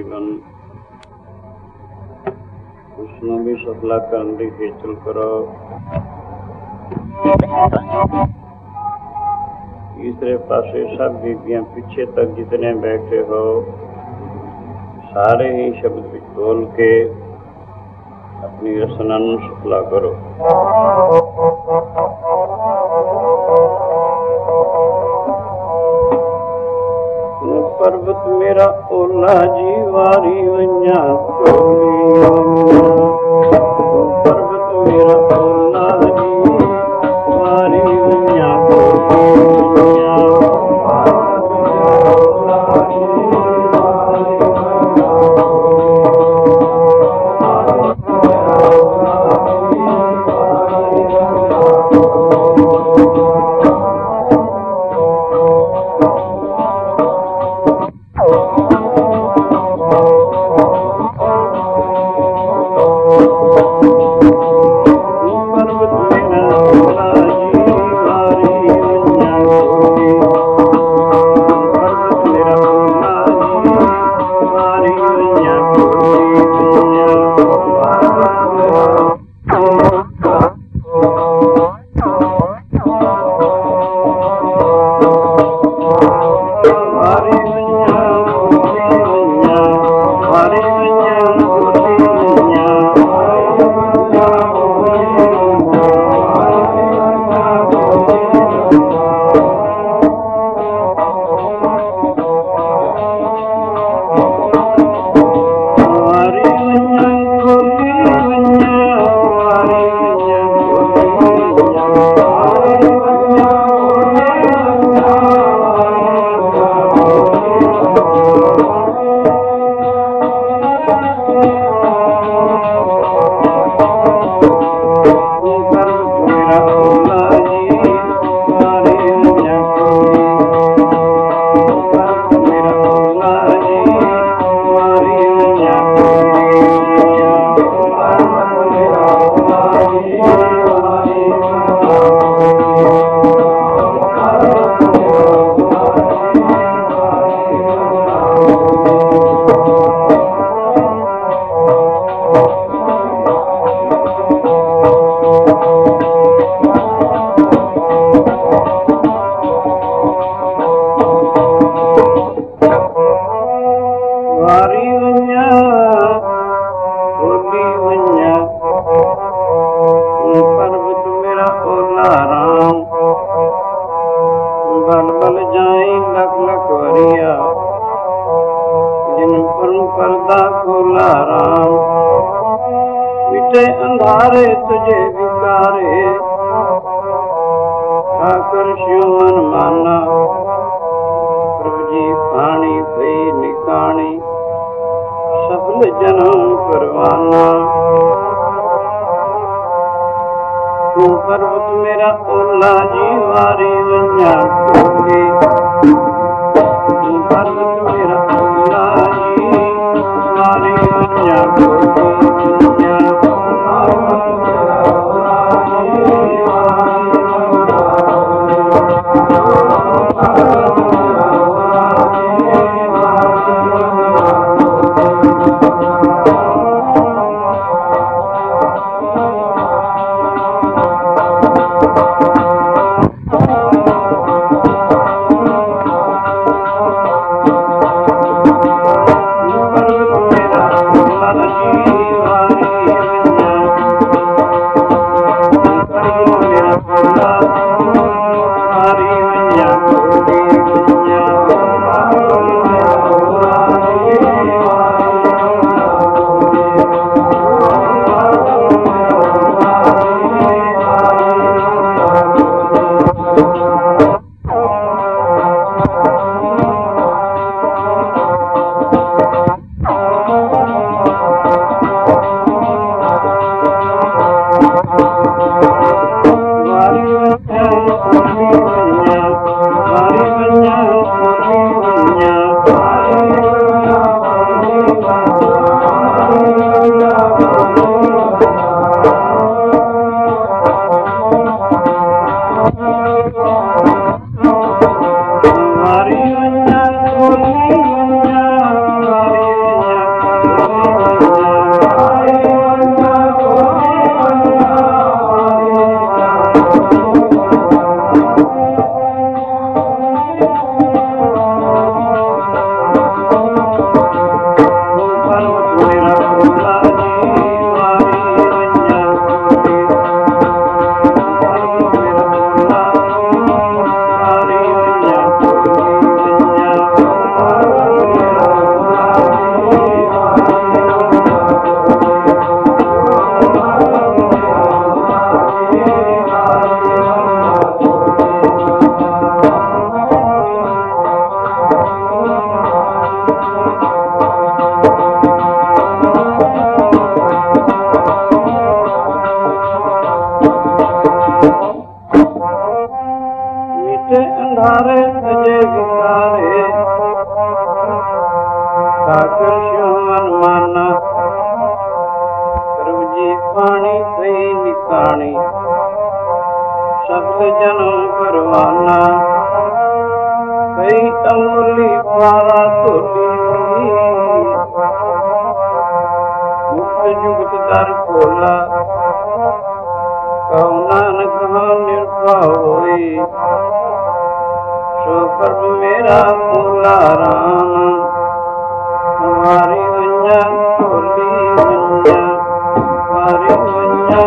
ਜੀਵਨ ਉਸ ਨੂੰ ਵੀ ਸਫਲਾ ਕਰਨ ਦੀ ਖੇਚਲ ਕਰੋ। ਤੀਸਰੇ ਪਾਸੇ ਸਭ ਬੀਬੀਆਂ ਪਿੱਛੇ ਤੱਕ ਜਿਤਨੇ ਬੈਠੇ ਹੋ ਸਾਰੇ ਹੀ ਸ਼ਬਦ ਵਿੱਚ ਬੋਲ ਕੇ ਆਪਣੀ ਰਸਨਾ ਨੂੰ ਸਫਲਾ ਕਰੋ। ਪਰਬਤ ਮੇਰਾ ਓਲਾ ਜੀ ਵਾਰੀ ਵੰਝਾਂ ਕੋਲੀ ਪਰਬਤ ਮੇਰਾ ਓਲਾ ਜੀ ਵਾਰੀ ਵੰਝਾਂ अंधारे तुझे विकारे ठाकुर शिव मन माना प्रभु जी पानी भई निकाणी सफल जन्म परवाना। तू पर्वत मेरा ओला जी वारी वंझां कोली तू पर्वत मेरा ओला जी वारी वंझां कोली मिटे अंधारे तजे विकारे सागर शिव मन माना प्रभु जी पानी कई निकाणी सगल जन्म परवाना कई अमूली पारा तोली मुक्त जुगत दर खोला कहो नानक हाँ निर्भव होई सो प्रभु मेरा भोला राम तुम्हारी वंजा खोली वंजा तुम्हारी वंजा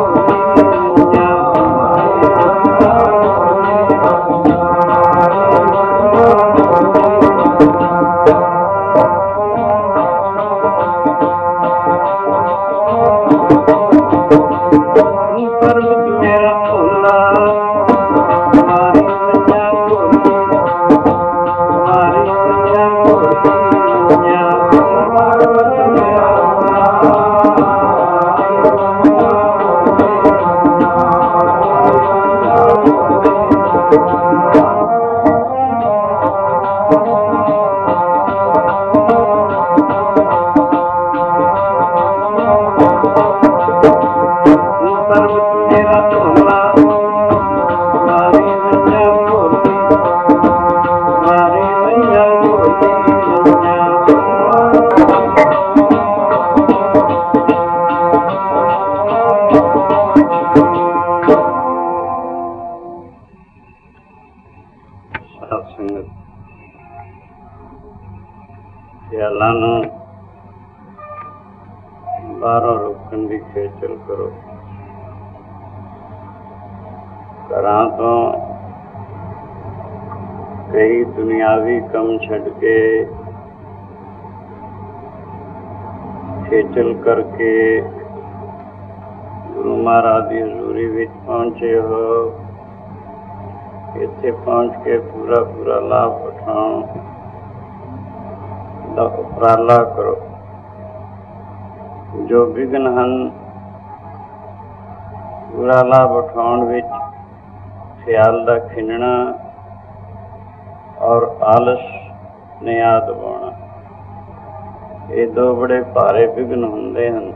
ਬਾਹਰੋਂ ਰੋਕਣ ਦੀ ਖੇਚਲ ਕਰੋ। ਘਰਾਂ ਤੋਂ ਕਈ ਦੁਨਿਆਵੀ ਕੰਮ ਛੱਡ ਕੇ ਖੇਚਲ ਕਰਕੇ ਗੁਰੂ ਮਹਾਰਾਜ ਦੀ ਹਜ਼ੂਰੀ ਵਿੱਚ ਪਹੁੰਚੇ ਹੋ। ਇੱਥੇ ਪਹੁੰਚ ਕੇ ਪੂਰਾ ਲਾਭ ਉਠਾਉਣ ਦਾ ਉਪਰਾਲਾ ਕਰੋ। ਜੋ ਵਿਘਨ ਹਨ ਪੂਰਾ ਲਾਭ ਉਠਾਉਣ ਵਿੱਚ ਖਿਆਲ ਦਾ ਖਿੰਡਣਾ ਔਰ ਆਲਸ ਨਿਆ ਦਬਾਉਣਾ, ਇਹ ਦੋ ਬੜੇ ਭਾਰੇ ਵਿਘਨ ਹੁੰਦੇ ਹਨ।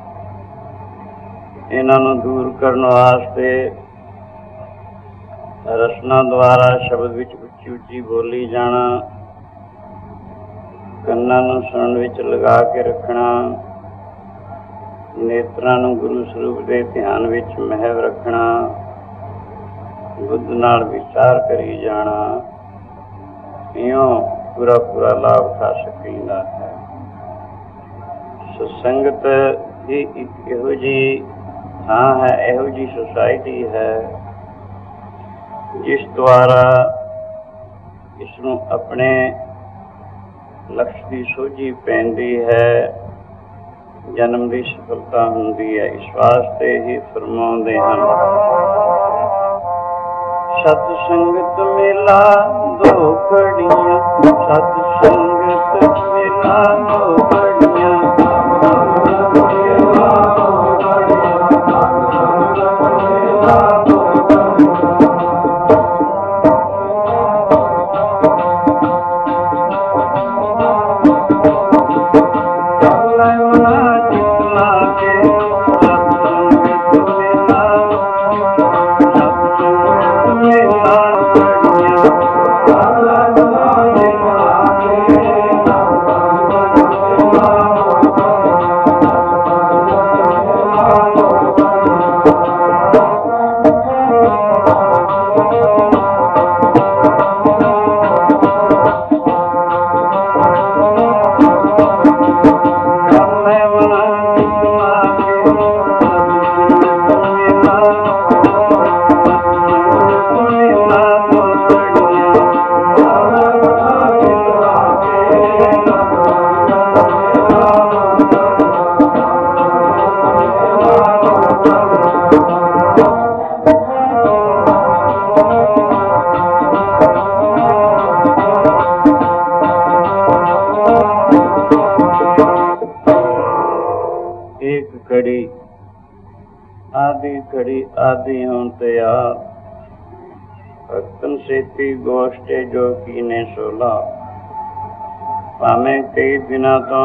ਇਹਨਾਂ ਨੂੰ ਦੂਰ ਕਰਨ ਵਾਸਤੇ ਰਸਨਾ ਦੁਆਰਾ ਸ਼ਬਦ ਵਿੱਚ ਉੱਚੀ ਬੋਲੀ ਜਾਣਾ, ਕੰਨਾਂ ਨੂੰ ਸੁਣਨ ਵਿੱਚ ਲਗਾ ਕੇ ਰੱਖਣਾ, ਨੇਤਰਾਂ ਨੂੰ ਗੁਰੂ ਸਰੂਪ ਦੇ ਧਿਆਨ ਵਿੱਚ ਮਹਿਵ ਰੱਖਣਾ, ਬੁੱਧ ਨਾਲ ਵਿਚਾਰ ਕਰੀ ਜਾਣਾ, ਇਉਂ ਪੂਰਾ ਲਾਭ ਉਠਾ ਸਕੀਦਾ ਹੈ। ਸੰਗਤ ਹੀ ਇੱਕ ਇਹੋ ਜਿਹੀ ਥਾਂ ਹੈ, ਇਹੋ ਜਿਹੀ ਸੁਸਾਇਟੀ ਹੈ ਜਿਸ ਦੁਆਰਾ ਇਸ ਨੂੰ ਆਪਣੇ ਲਕਸ਼ ਦੀ ਸੋਝੀ ਪੈਂਦੀ ਹੈ, ਜਨਮ ਦੀ ਸਫਲਤਾ ਹੁੰਦੀ ਹੈ। ਇਸ ਵਾਸਤੇ ਹੀ ਫਰਮਾਉਂਦੇ ਹਨ, ਸਤ ਸੰਗਤ ਮੇਲਾ ਦੋ ਘੜੀਆਂ, ਸਤ ਸੰਗਤ ਮੇਲਾ ਦੋ ਘੜੀਆਂ, ਆਦਿ ਹੋਣ ਤੇ भक्तन सेती गोष्ठे जो कीने सोला। भावें कई दिनों तो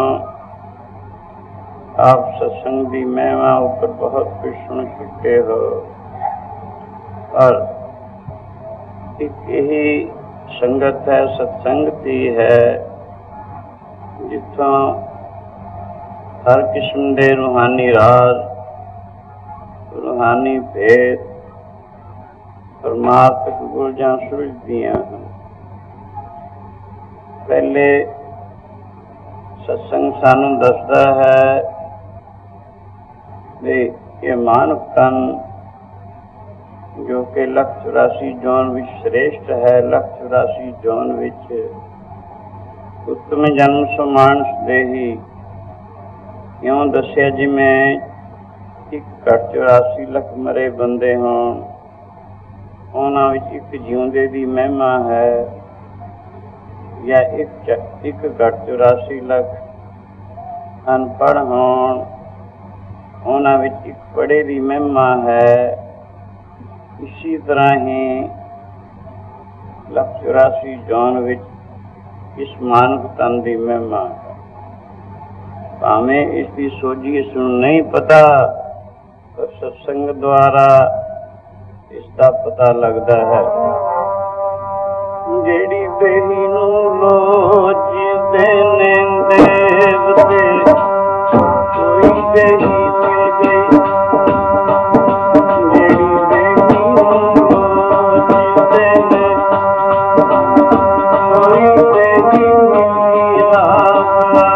आप सत्संग की महिमा ऊपर बहुत कुछ सुन चुके हो, और एक यही संगत है, सत्संगति है, जिथों हर किस्म के रूहानी राज, रूहानी भेद, परमात्मक गुरजां सुलझदियां हैं। पहले सत्संग सानू दसदा है भी ये मानव तन जो कि 184 जौन विच श्रेष्ठ है, 184 जौन विच उत्तम जन्म सो मानस देही, इउं दस्या जिवें 184 लाख मरे बंदे होण, उन्हां विच एक जिउंदे दी महिमा है, या 184 लाख अनपढ़ होण, उन्हां विच एक पढ़े दी महिमा है। इसी तरह ही 184 जौन विच इस मानव तन की महिमा है। भावें इसकी सोझी इसनूं नहीं पता, पर सत्संग द्वारा इसका पता लगता है। जेड़ी देही नूं लोचदे ने देवते, कोई देही मिल गई। जेड़ी देही नूं लोचदे ने, कोई देही मिल रावला।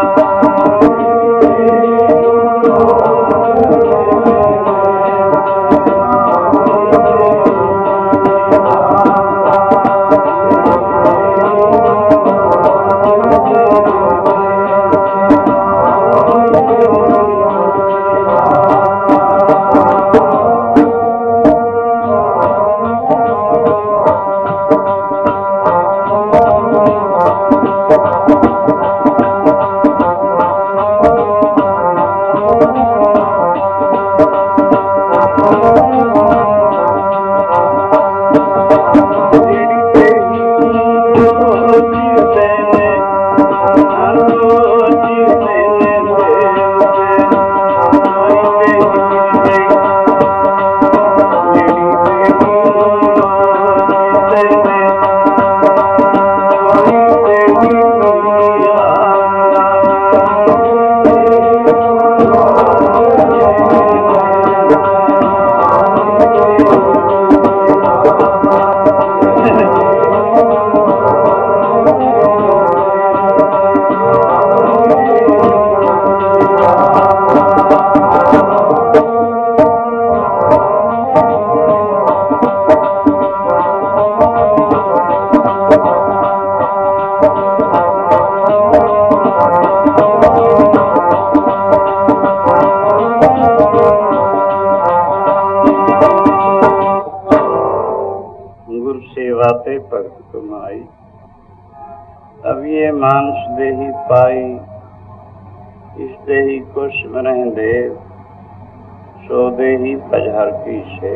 बातें भगत कमाई, अब ये मानस देही पाई, इस देही को सिमरह देव, सो देही पजहर की से।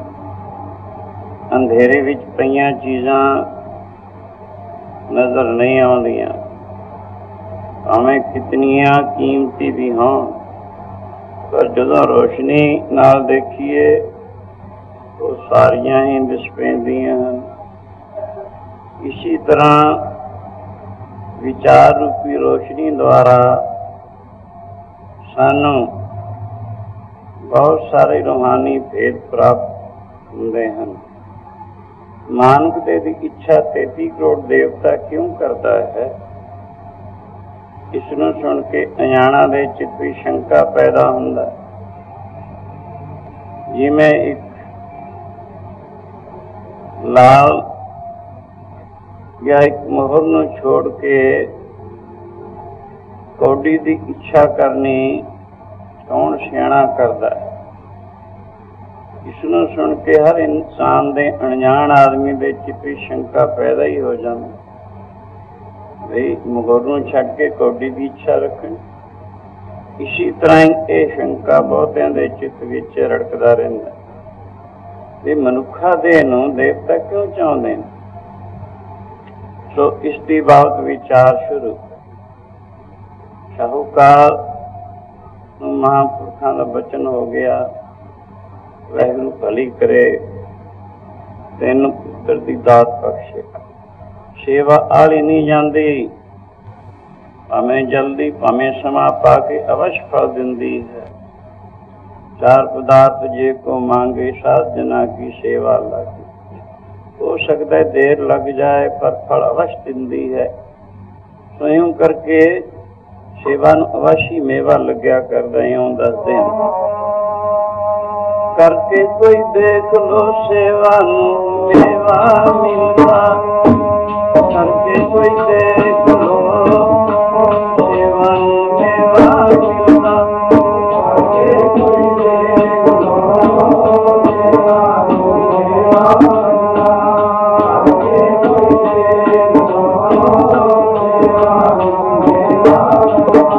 अंधेरे विच पईयां चीज़ां नज़र नहीं आउंदियां, भावें कितनियां कीमती भी हों, पर जदों रोशनी नाल देखिए तो सारियां ही दिस पैंदियां हैं। इसी तरह विचार रूपी रोशनी द्वारा सानू बहुत सारे रूहानी भेद प्राप्त होंदे हैं। मानव दे दी इच्छा 33 करोड़ देवता क्यों करता है? इसनूं सुन के अजाणा दे चित्त विच शंका पैदा हुंदा, जिवें एक लाल या एक मोहर नूं छोड़ के कौडी की इच्छा करनी कौन सियाणा करता है। इसनूं सुन के हर इंसान दे अणजाण आदमी दे चित्त विच शंका पैदा ही हो जाती, भाई मोहर नूं छड्ड के कौडी की इच्छा रखनी। इसी तरह ये शंका बहुतियां दे चित्त विच रड़कदा रहिंदा। ਵੀ ਮਨੁੱਖਾ ਦੇਹ ਨੂੰ ਦੇਵਤਾ ਕਿਉਂ ਚਾਹੁੰਦੇ ਨੇ। ਸੋ ਇਸ ਦੀ ਬਾਬਤ ਵਿਚਾਰ ਸ਼ੁਰੂ। ਸ਼ਾਹੂਕਾਰ ਨੂੰ ਮਹਾਂਪੁਰਖਾਂ ਦਾ ਬਚਨ ਹੋ ਗਿਆ, ਵਾਹਿਗੁਰੂ ਭਲੀ ਕਰੇ, ਤੈਨੂੰ ਪੁੱਤਰ ਦੀ ਦਾਤ ਬਖਸ਼ੇ। ਸੇਵਾ ਆਲੀ ਨਹੀਂ ਜਾਂਦੀ, ਭਾਵੇਂ ਜਲਦੀ ਭਾਵੇਂ ਸਮਾਂ ਪਾ ਕੇ ਅਵਸ਼ ਫਲ ਦਿੰਦੀ ਹੈ। ਚਾਰ ਪਦਾਰਥ ਜੇ ਕੋ ਮੰਗੇ, ਸਾਧ ਜਨਾ ਕੀ ਸੇਵਾ ਲਾਗੀ। ਹੋ ਸਕਦਾ ਹੈ ਦੇਰ ਲੱਗ ਜਾਏ, ਪਰ ਫਲ ਅਵਸ਼ ਦਿੰਦੀ ਹੈ। ਸਵਯੰ ਕਰਕੇ ਸੇਵਾ ਨੂੰ ਅਵਸ਼ੀ ਮੇਵਾ ਲੱਗਿਆ ਕਰਦਾ। ਇਉਂ ਦੱਸਦੇ ਹਨ, ਕਰਕੇ ਕੋਈ ਦੇਖ ਲੋ ਸੇਵਾ ਨੂੰ ਮੇਵਾ ਮਿਲਦਾ। ਕਰਕੇ ਕੋਈ ਦੇਖ ਲੋ ਸੇਵਾ ਨੂੰ ਮੇਵਾ ਮਿਲਦਾ। ਕਰਕੇ ਕੋਈ ਦੇਖ ਲੋ ਸੇਵਾ ਨੂੰ ਮੇਵਾ ਮਿਲਦਾ। ਕਰਕੇ ਕੋਈ ਦੇਖ ਲੋ ਸੇਵਾ ਨੂੰ ਮੇਵਾ ਮਿਲਦਾ।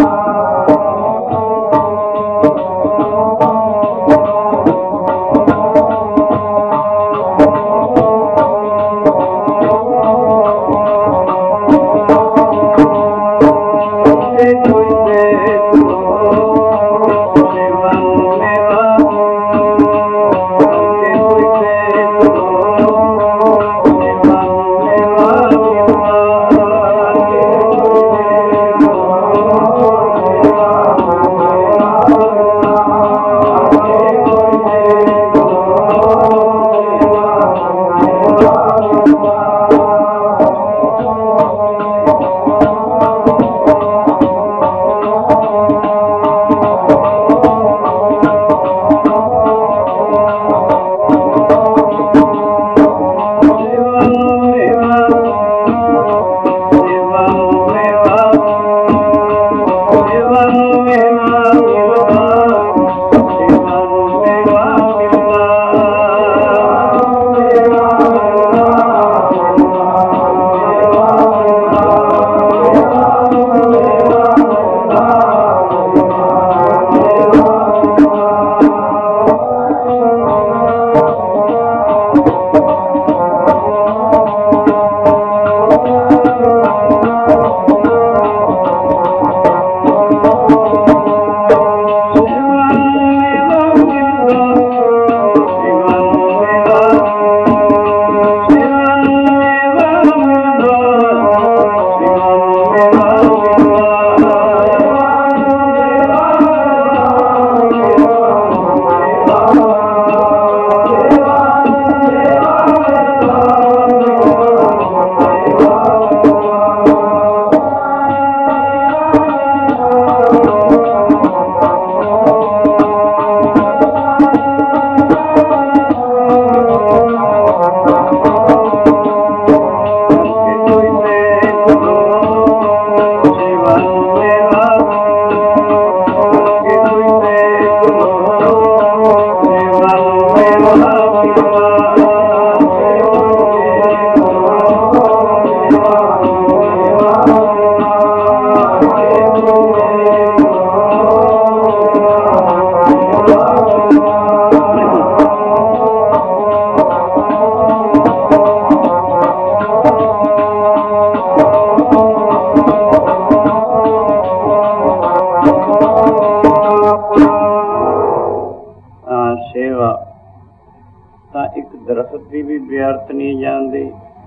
ਦਰਖਤ ਦੀ ਵੀ ਵਿਅਰਥ ਨਹੀਂ ਜਾਂਦੀ।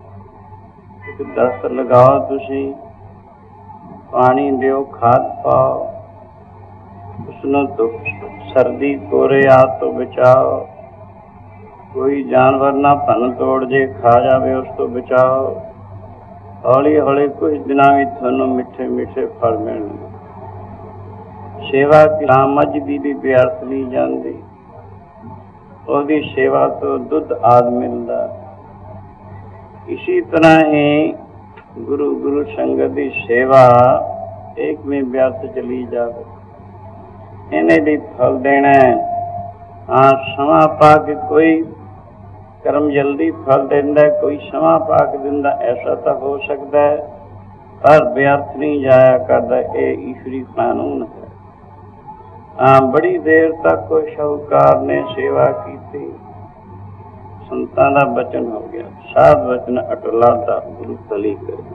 ਇੱਕ ਦਰਖਤ ਲਗਾਓ, ਤੁਸੀਂ ਪਾਣੀ ਦਿਓ, ਖਾਦ ਪਾਓ, ਉਸਨੂੰ ਸਰਦੀ ਕੋਰੇ ਆਦਿ ਤੋਂ ਬਚਾਓ। ਕੋਈ ਜਾਨਵਰ ਨਾ ਭੰਨ ਤੋੜ ਜੇ ਖਾ ਜਾਵੇ, ਉਸ ਤੋਂ ਬਚਾਓ। ਹੌਲੀ ਹੌਲੀ ਕੁਝ ਦਿਨਾਂ ਵਿੱਚ ਤੁਹਾਨੂੰ ਮਿੱਠੇ ਮਿੱਠੇ ਫਲ ਮਿਲਣਗੇ। ਸੇਵਾ ਕਿਸਾਨ ਮੱਝ ਦੀ ਵੀ ਵਿਅਰਥ ਨਹੀਂ ਜਾਂਦੀ, ਉਹਦੀ ਸੇਵਾ ਤੋਂ ਦੁੱਧ ਆਦਿ ਮਿਲਦਾ। ਇਸੀ ਤਰ੍ਹਾਂ ਹੀ ਗੁਰੂ ਸੰਗਤ ਦੀ ਸੇਵਾ ਏਕਵੇਂ ਵਿਅਰਥ ਚਲੀ ਜਾਵੇ, ਇਹਨੇ ਵੀ ਫਲ ਦੇਣਾ। ਹਾਂ, ਸਮਾਂ ਪਾ ਕੇ ਕੋਈ ਕਰਮ ਜਲਦੀ ਫਲ ਦਿੰਦਾ, ਕੋਈ ਸਮਾਂ ਪਾ ਕੇ ਦਿੰਦਾ, ਐਸਾ ਤਾਂ ਹੋ ਸਕਦਾ ਹੈ, ਪਰ ਵਿਅਰਥ ਨਹੀਂ ਜਾਇਆ ਕਰਦਾ। ਇਹ ਈਸ਼ਵਰੀ ਕਾਨੂੰਨ ਹੈ। ਬੜੀ ਦੇਰ ਤੱਕ ਸ਼ਾਹੂਕਾਰ ਨੇ ਸੇਵਾ ਕੀਤੀ, ਸੰਤਾਂ ਦਾ ਬਚਨ ਹੋ ਗਿਆ, ਸਾਧ ਬਚਨ ਅਟਲਾ ਦਾ ਗੁਰੂ ਭਲੀ ਕਰੇ।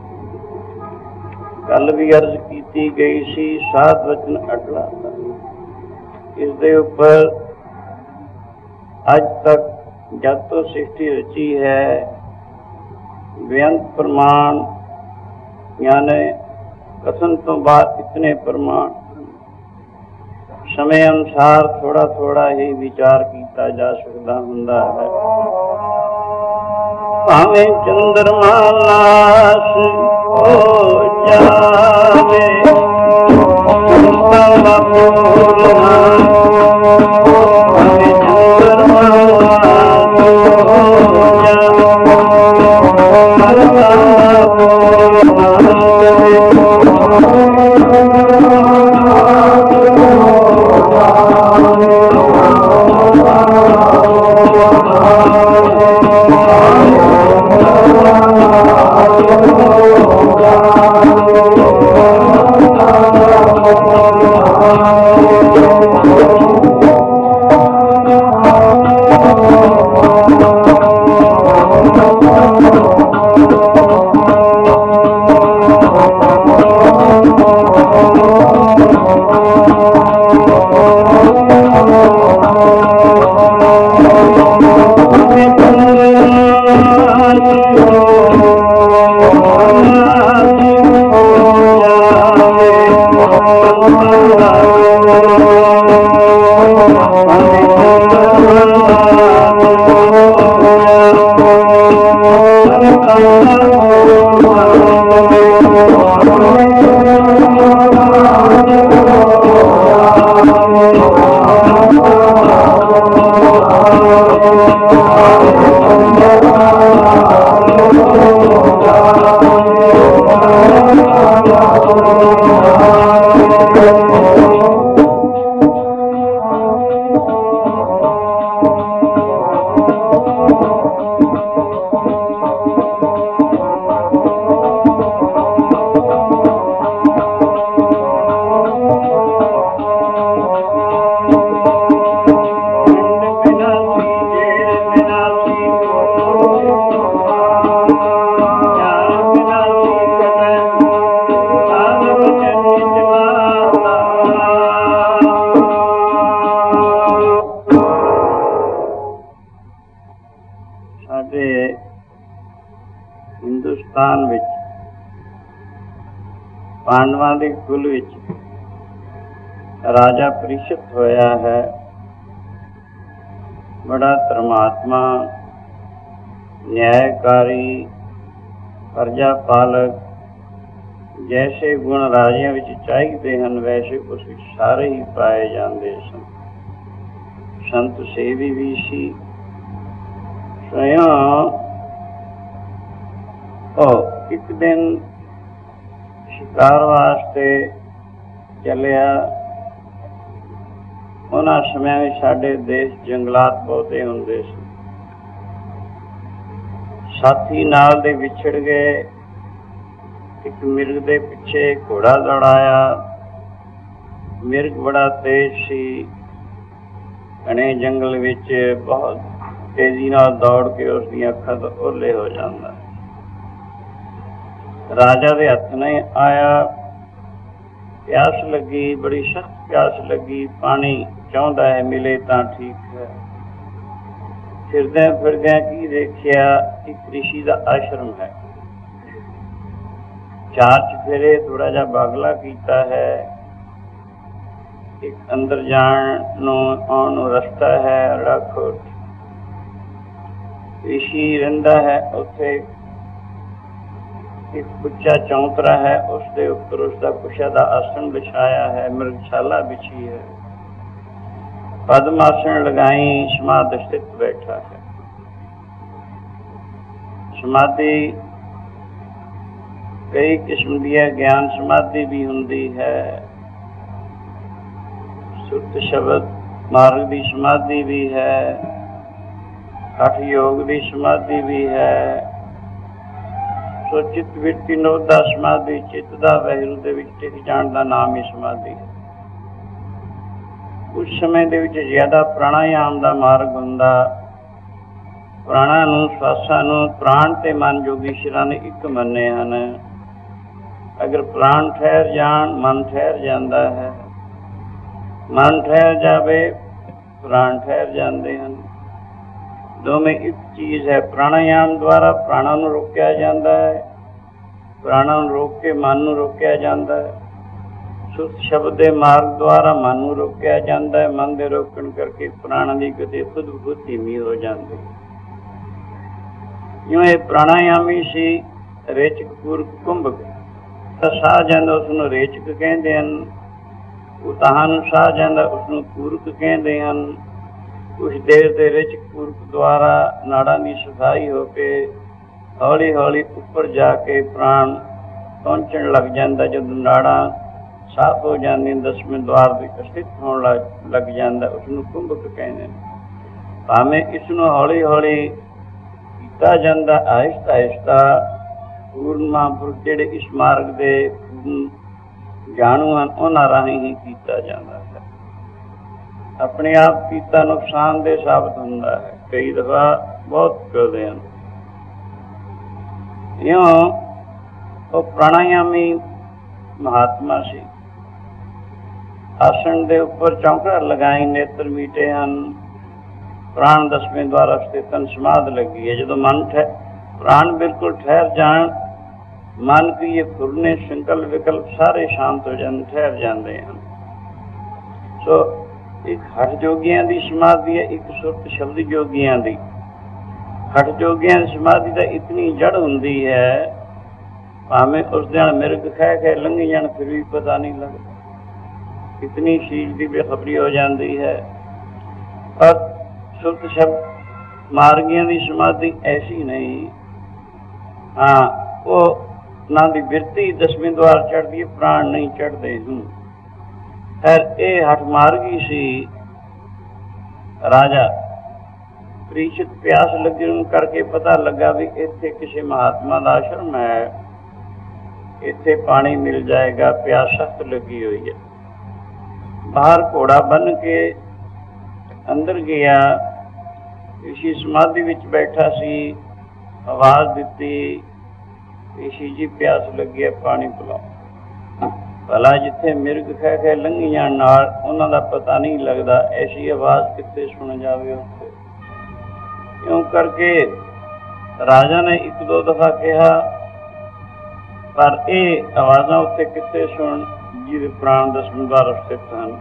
ਕੱਲ ਵੀ ਅਰਜ਼ ਕੀਤੀ ਗਈ ਸੀ, ਸਾਧ ਬਚਨ ਅਟਲਾ ਦਾ। ਇਸ ਦੇ ਉੱਪਰ ਅੱਜ ਤੱਕ ਜਦ ਤੋਂ ਸ੍ਰਿਸ਼ਟੀ ਰਚੀ ਹੈ ਬੇਅੰਤ ਪ੍ਰਮਾਣ, ਯਾਨੀ ਕਥਨ ਤੋਂ ਬਾਅਦ ਇਤਨੇ ਪ੍ਰਮਾਣ। ਸਮੇਂ ਅਨੁਸਾਰ ਥੋੜਾ ਥੋੜਾ ਹੀ ਵਿਚਾਰ ਕੀਤਾ ਜਾ ਸਕਦਾ ਹੁੰਦਾ ਹੈ। ਭਾਵੇਂ ਚੰਦਰਮਾ ਨਾਸ ਹੋ ਜਾਵੇ, ਸੰਤਾਂ ਬੋਲਣਾ, ਭਾਵੇਂ ਚੰਦਰਮਾ ਨਾਸ ਹੋ ਜਾਵੇ, ਸੰਤਾਂ ਹਿੰਦੁਸਤਾਨ ਵਿੱਚ ਪਾਂਡਵਾਂ ਦੇ ਕੁਲ ਵਿੱਚ ਰਾਜਾ ਪ੍ਰੀਸ਼ਤ ਹੋਇਆ ਹੈ। ਬੜਾ ਧਰਮਾਤਮਾ, ਨਿਆਇਕਾਰੀ, ਪ੍ਰਜਾ ਪਾਲਕ, ਜੈਸੇ ਗੁਣ ਰਾਜਿਆਂ ਵਿੱਚ ਚਾਹੀਦੇ ਹਨ ਵੈਸੇ ਉਸ ਵਿੱਚ ਸਾਰੇ ਹੀ ਪਾਏ ਜਾਂਦੇ ਸਨ। ਸੰਤ ਸੇਵੀ ਵੀ ਸੀ। ਸਵਯੰ ਉਹ ਇੱਕ ਦਿਨ ਸ਼ਿਕਾਰ ਵਾਸਤੇ ਚੱਲਿਆ। ਉਹਨਾਂ ਸਮਿਆਂ ਵਿੱਚ ਸਾਡੇ ਦੇਸ਼ ਜੰਗਲਾਤ ਬਹੁਤੇ ਹੁੰਦੇ ਸੀ। ਸਾਥੀ ਨਾਲ ਦੇ ਵਿਛੜ ਗਏ। ਇੱਕ ਮਿਰਗ ਦੇ ਪਿੱਛੇ ਘੋੜਾ ਦੌੜਾਇਆ। ਮਿਰਗ ਬੜਾ ਤੇਜ਼ ਸੀ। ਘਣੇ ਜੰਗਲ ਵਿੱਚ ਬਹੁਤ ਤੇਜ਼ੀ ਨਾਲ ਦੌੜ ਕੇ ਉਸ ਦੀਆਂ ਅੱਖਾਂ ਤੋਂ ਓਹਲੇ ਹੋ ਜਾਂਦਾ। ਰਾਜਾ ਦੇ ਹੱਥ ਨਹੀਂ ਆਇਆ। ਪਿਆਸ ਲੱਗੀ, ਬੜੀ ਸਖਤ ਪਿਆਸ ਲੱਗੀ। ਪਾਣੀ ਚਾਹੁੰਦਾ ਹੈ, ਮਿਲੇ ਤਾਂ ਠੀਕ ਹੈ। ਫਿਰਦਿਆਂ ਫਿਰਦਿਆਂ ਕੀ ਦੇਖਿਆ, ਇੱਕ ਰਿਸ਼ੀ ਦਾ ਆਸ਼ਰਮ ਹੈ। ਚਾਰ ਚੁਫੇਰੇ ਥੋੜਾ ਜਿਹਾ ਬਾਗਲਾ ਕੀਤਾ ਹੈ। ਇੱਕ ਅੰਦਰ ਜਾਣ ਨੂੰ ਆਉਣ ਨੂੰ ਰਸਤਾ ਹੈ। ਰੱਖੋ ਰਿਸ਼ੀ ਰਹਿੰਦਾ ਹੈ ਉੱਥੇ। ਇੱਕ ਉੱਚਾ ਚੌਂਤਰਾ ਹੈ, ਉਸਦੇ ਉੱਪਰ ਉਸਦਾ ਕੁਸ਼ਾ ਦਾ ਆਸਣ ਵਿਛਾਇਆ ਹੈ। ਮਿਰਗਸ਼ਾਲਾ ਵਿਛੀ ਹੈ। ਪਦਮ ਆਸਣ ਲਗਾਈ, ਸਮਾਧ ਸਥਿਤ ਬੈਠਾ ਹੈ। ਸਮਾਧੀ ਕਈ ਕਿਸਮ ਦੀ ਹੈ। ਗਿਆਨ ਸਮਾਧੀ ਵੀ ਹੁੰਦੀ ਹੈ। ਸੁਰਤ ਸ਼ਬਦ ਮਾਰਗ ਦੀ ਸਮਾਧੀ ਵੀ ਹੈ। ਹਠ ਯੋਗ ਦੀ ਸਮਾਧੀ ਵੀ ਹੈ। ਸੋ ਚਿੱਤ ਵਿੱਤੀ ਨੋਦ ਦਾ ਸਮਾਧੀ, ਚਿੱਤ ਦਾ ਵਾਹਿਗੁਰੂ ਦੇ ਵਿੱਚ ਟਿਕ ਜਾਣ ਦਾ ਨਾਮ ਹੀ ਸਮਾਧੀ ਹੈ। ਉਸ ਸਮੇਂ ਦੇ ਵਿੱਚ ਜ਼ਿਆਦਾ ਪ੍ਰਾਣਾਯਾਮ ਦਾ ਮਾਰਗ ਹੁੰਦਾ। ਪ੍ਰਾਣਾਂ ਨੂੰ, ਸਵਾਸਾਂ ਨੂੰ ਪ੍ਰਾਣ ਤੇ ਮਨ ਯੋਗੀਸ਼ਰਾਂ ਨੇ ਇੱਕ ਮੰਨੇ ਹਨ। ਅਗਰ ਪ੍ਰਾਣ ਠਹਿਰ ਜਾਣ, ਮਨ ਠਹਿਰ ਜਾਂਦਾ ਹੈ। ਮਨ ਠਹਿਰ ਜਾਵੇ, ਪ੍ਰਾਣ ਠਹਿਰ ਜਾਂਦੇ ਹਨ। ਦੋਵੇਂ ਇੱਕ ਚੀਜ਼ ਹੈ। ਪ੍ਰਾਣਾਯਾਮ ਦੁਆਰਾ ਪ੍ਰਾਣਾਂ ਨੂੰ ਰੋਕਿਆ ਜਾਂਦਾ ਹੈ, ਪ੍ਰਾਣਾਂ ਨੂੰ ਰੋਕ ਕੇ ਮਨ ਨੂੰ ਰੋਕਿਆ ਜਾਂਦਾ ਹੈ। ਸੁਰਤ ਸ਼ਬਦ ਦੇ ਮਾਰਗ ਦੁਆਰਾ ਮਨ ਨੂੰ ਰੋਕਿਆ ਜਾਂਦਾ ਹੈ। ਮਨ ਦੇ ਰੋਕਣ ਕਰਕੇ ਪ੍ਰਾਣਾਂ ਦੀ ਗਤੀ ਖੁਦ ਬਹੁਤ ਧੀਮੀ ਹੋ ਜਾਂਦੀ ਹੈ। ਜਿਉਂ ਇਹ ਪ੍ਰਾਣਾਯਾਮੀ ਸੀ, ਰੇਚਕ ਪੂਰਕ ਕੁੰਭਕ ਤਾਂ ਸਾਹ ਜਾਂਦਾ, ਉਸਨੂੰ ਰੇਚਕ ਕਹਿੰਦੇ ਹਨ। ਉਤਾਹਾਂ ਨੂੰ ਸਾਹ ਜਾਂਦਾ, ਉਸਨੂੰ ਪੂਰਕ ਕਹਿੰਦੇ ਹਨ। ਕੁਛ ਦੇਰ ਦੇ ਰੇਚਕ ਪੂਰਕ ਦੁਆਰਾ ਨਾੜਾਂ ਦੀ ਸਫਾਈ ਹੋ ਕੇ ਹੌਲੀ ਹੌਲੀ ਉੱਪਰ ਜਾ ਕੇ ਪ੍ਰਾਣ ਪਹੁੰਚਣ ਲੱਗ ਜਾਂਦਾ। ਜਦੋਂ ਨਾੜਾਂ ਸਾਫ਼ ਹੋ ਜਾਂਦੀਆਂ, ਦਸਵੇਂ ਦੁਆਰ ਵਿੱਚ ਸਥਿਤ ਹੋਣ ਲੱਗ ਜਾਂਦਾ, ਉਸਨੂੰ ਕੁੰਭਕ ਕਹਿੰਦੇ ਨੇ। ਭਾਵੇਂ ਇਸਨੂੰ ਹੌਲੀ ਹੌਲੀ ਕੀਤਾ ਜਾਂਦਾ, ਆਹਿਸਤਾ ਆਹਿਸਤਾ ਪੂਰਨ ਮਹਾਂਪੁਰਖ ਜਿਹੜੇ ਇਸ ਮਾਰਗ ਦੇ ਜਾਣੂ ਹਨ, ਉਹਨਾਂ ਰਾਹੀਂ ਹੀ ਕੀਤਾ ਜਾਂਦਾ ਹੈ। ਆਪਣੇ ਆਪ ਕੀਤਾ ਨੁਕਸਾਨਦੇਹ ਸਾਬਤ ਹੁੰਦਾ ਹੈ। ਕਈ ਦਫਾ ਬਹੁਤ ਕਰਦੇ ਹਨ। ਇਉਂ ਉਹ ਪ੍ਰਾਣਾਯਾਮੀ ਮਹਾਤਮਾ ਸੀ। ਆਸਣ ਦੇ ਉੱਪਰ ਚੌਂਕੜਾ ਲਗਾਈ, ਨੇਤਰ ਮੀਟੇ ਹਨ। ਪ੍ਰਾਣ ਦਸਵੇਂ ਦੁਆਰਾ ਸਥਿਤ ਹਨ, ਸਮਾਧ ਲੱਗੀ ਹੈ। ਜਦੋਂ ਮਨ ਪ੍ਰਾਣ ਬਿਲਕੁਲ ਠਹਿਰ ਜਾਣ, ਮਨ ਕੀ ਇਹ ਫੁਰਨੇ, ਸੰਕਲਪ ਵਿਕਲਪ ਸਾਰੇ ਸ਼ਾਂਤ ਹੋ ਜਾਂਦੇ, ਠਹਿਰ ਜਾਂਦੇ ਹਨ। ਸੋ ਇੱਕ ਹਠ ਜੋਗੀਆਂ ਦੀ ਸਮਾਧੀ ਹੈ, ਇੱਕ ਸੁਰਤ ਸ਼ਬਦ ਜੋਗੀਆਂ ਦੀ। ਹਠ ਜੋਗੀਆਂ ਦੀ ਸਮਾਧੀ ਤਾਂ ਇਤਨੀ ਜੜ ਹੁੰਦੀ ਹੈ, ਭਾਵੇਂ ਉਸ ਦਿਨ ਮਿਰਗ ਖਹਿ ਕੇ ਲੰਘ ਜਾਣ ਫਿਰ ਵੀ ਪਤਾ ਨਹੀਂ ਲੱਗਦਾ। ਇਤਨੀ ਚੀਜ਼ ਦੀ ਬੇਖਬਰੀ ਹੋ ਜਾਂਦੀ ਹੈ। ਪਰ ਸੁਰਤ ਸ਼ਬਦ ਮਾਰਗੀਆਂ ਦੀ ਸਮਾਧੀ ਐਸੀ ਨਹੀਂ। ਹਾਂ, ਉਹ ਨਾ ਦੀ ਬਿਰਤੀ ਦਸਵੇਂ ਦੁਆਰ ਚੜ੍ਹਦੀ ਹੈ, ਪ੍ਰਾਣ ਨਹੀਂ ਚੜ੍ਹਦੇ। ਖੈਰ ਇਹ ਹਠ ਮਾਰਗੀ ਸੀ। ਰਾਜਾ ਪ੍ਰੀਸ਼ਿਤ ਪਿਆਸ ਲੱਗੀ, ਨੂੰ ਕਰਕੇ ਪਤਾ ਲੱਗਾ ਵੀ ਇੱਥੇ ਕਿਸੇ ਮਹਾਤਮਾ ਦਾ ਆਸ਼ਰਮ ਹੈ, ਇੱਥੇ ਪਾਣੀ ਮਿਲ ਜਾਏਗਾ। ਪਿਆਸ ਸਖਤ ਲੱਗੀ ਹੋਈ ਹੈ। ਬਾਹਰ ਘੋੜਾ ਬੰਨ ਕੇ ਅੰਦਰ ਗਿਆ। ਰਿਸ਼ੀ ਸਮਾਧੀ ਵਿੱਚ ਬੈਠਾ ਸੀ। ਆਵਾਜ਼ ਦਿੱਤੀ, ਰਿਸ਼ੀ ਜੀ ਪਿਆਸ ਲੱਗੀ ਹੈ, ਪਾਣੀ ਪਿਲਾਓ। ਭਲਾ ਜਿੱਥੇ ਮਿਰਗ ਖਹਿ ਕੇ ਲੰਘੀ ਜਾਣ ਨਾਲ ਉਹਨਾਂ ਦਾ ਪਤਾ ਨਹੀਂ ਲੱਗਦਾ, ਐਸੀ ਆਵਾਜ਼ ਕਿੱਥੇ ਸੁਣ ਜਾਵੇ ਉੱਥੇ। ਇਉਂ ਕਰਕੇ ਰਾਜਾ ਨੇ ਇੱਕ ਦੋ ਦਫਾ ਕਿਹਾ, ਪਰ ਇਹ ਆਵਾਜ਼ਾਂ ਉੱਥੇ ਕਿੱਥੇ ਸੁਣ ਜਿਹਦੇ ਪ੍ਰਾਣ ਦਸਵੇਂ ਦੁਆਰ ਸਥਿਤ ਹਨ।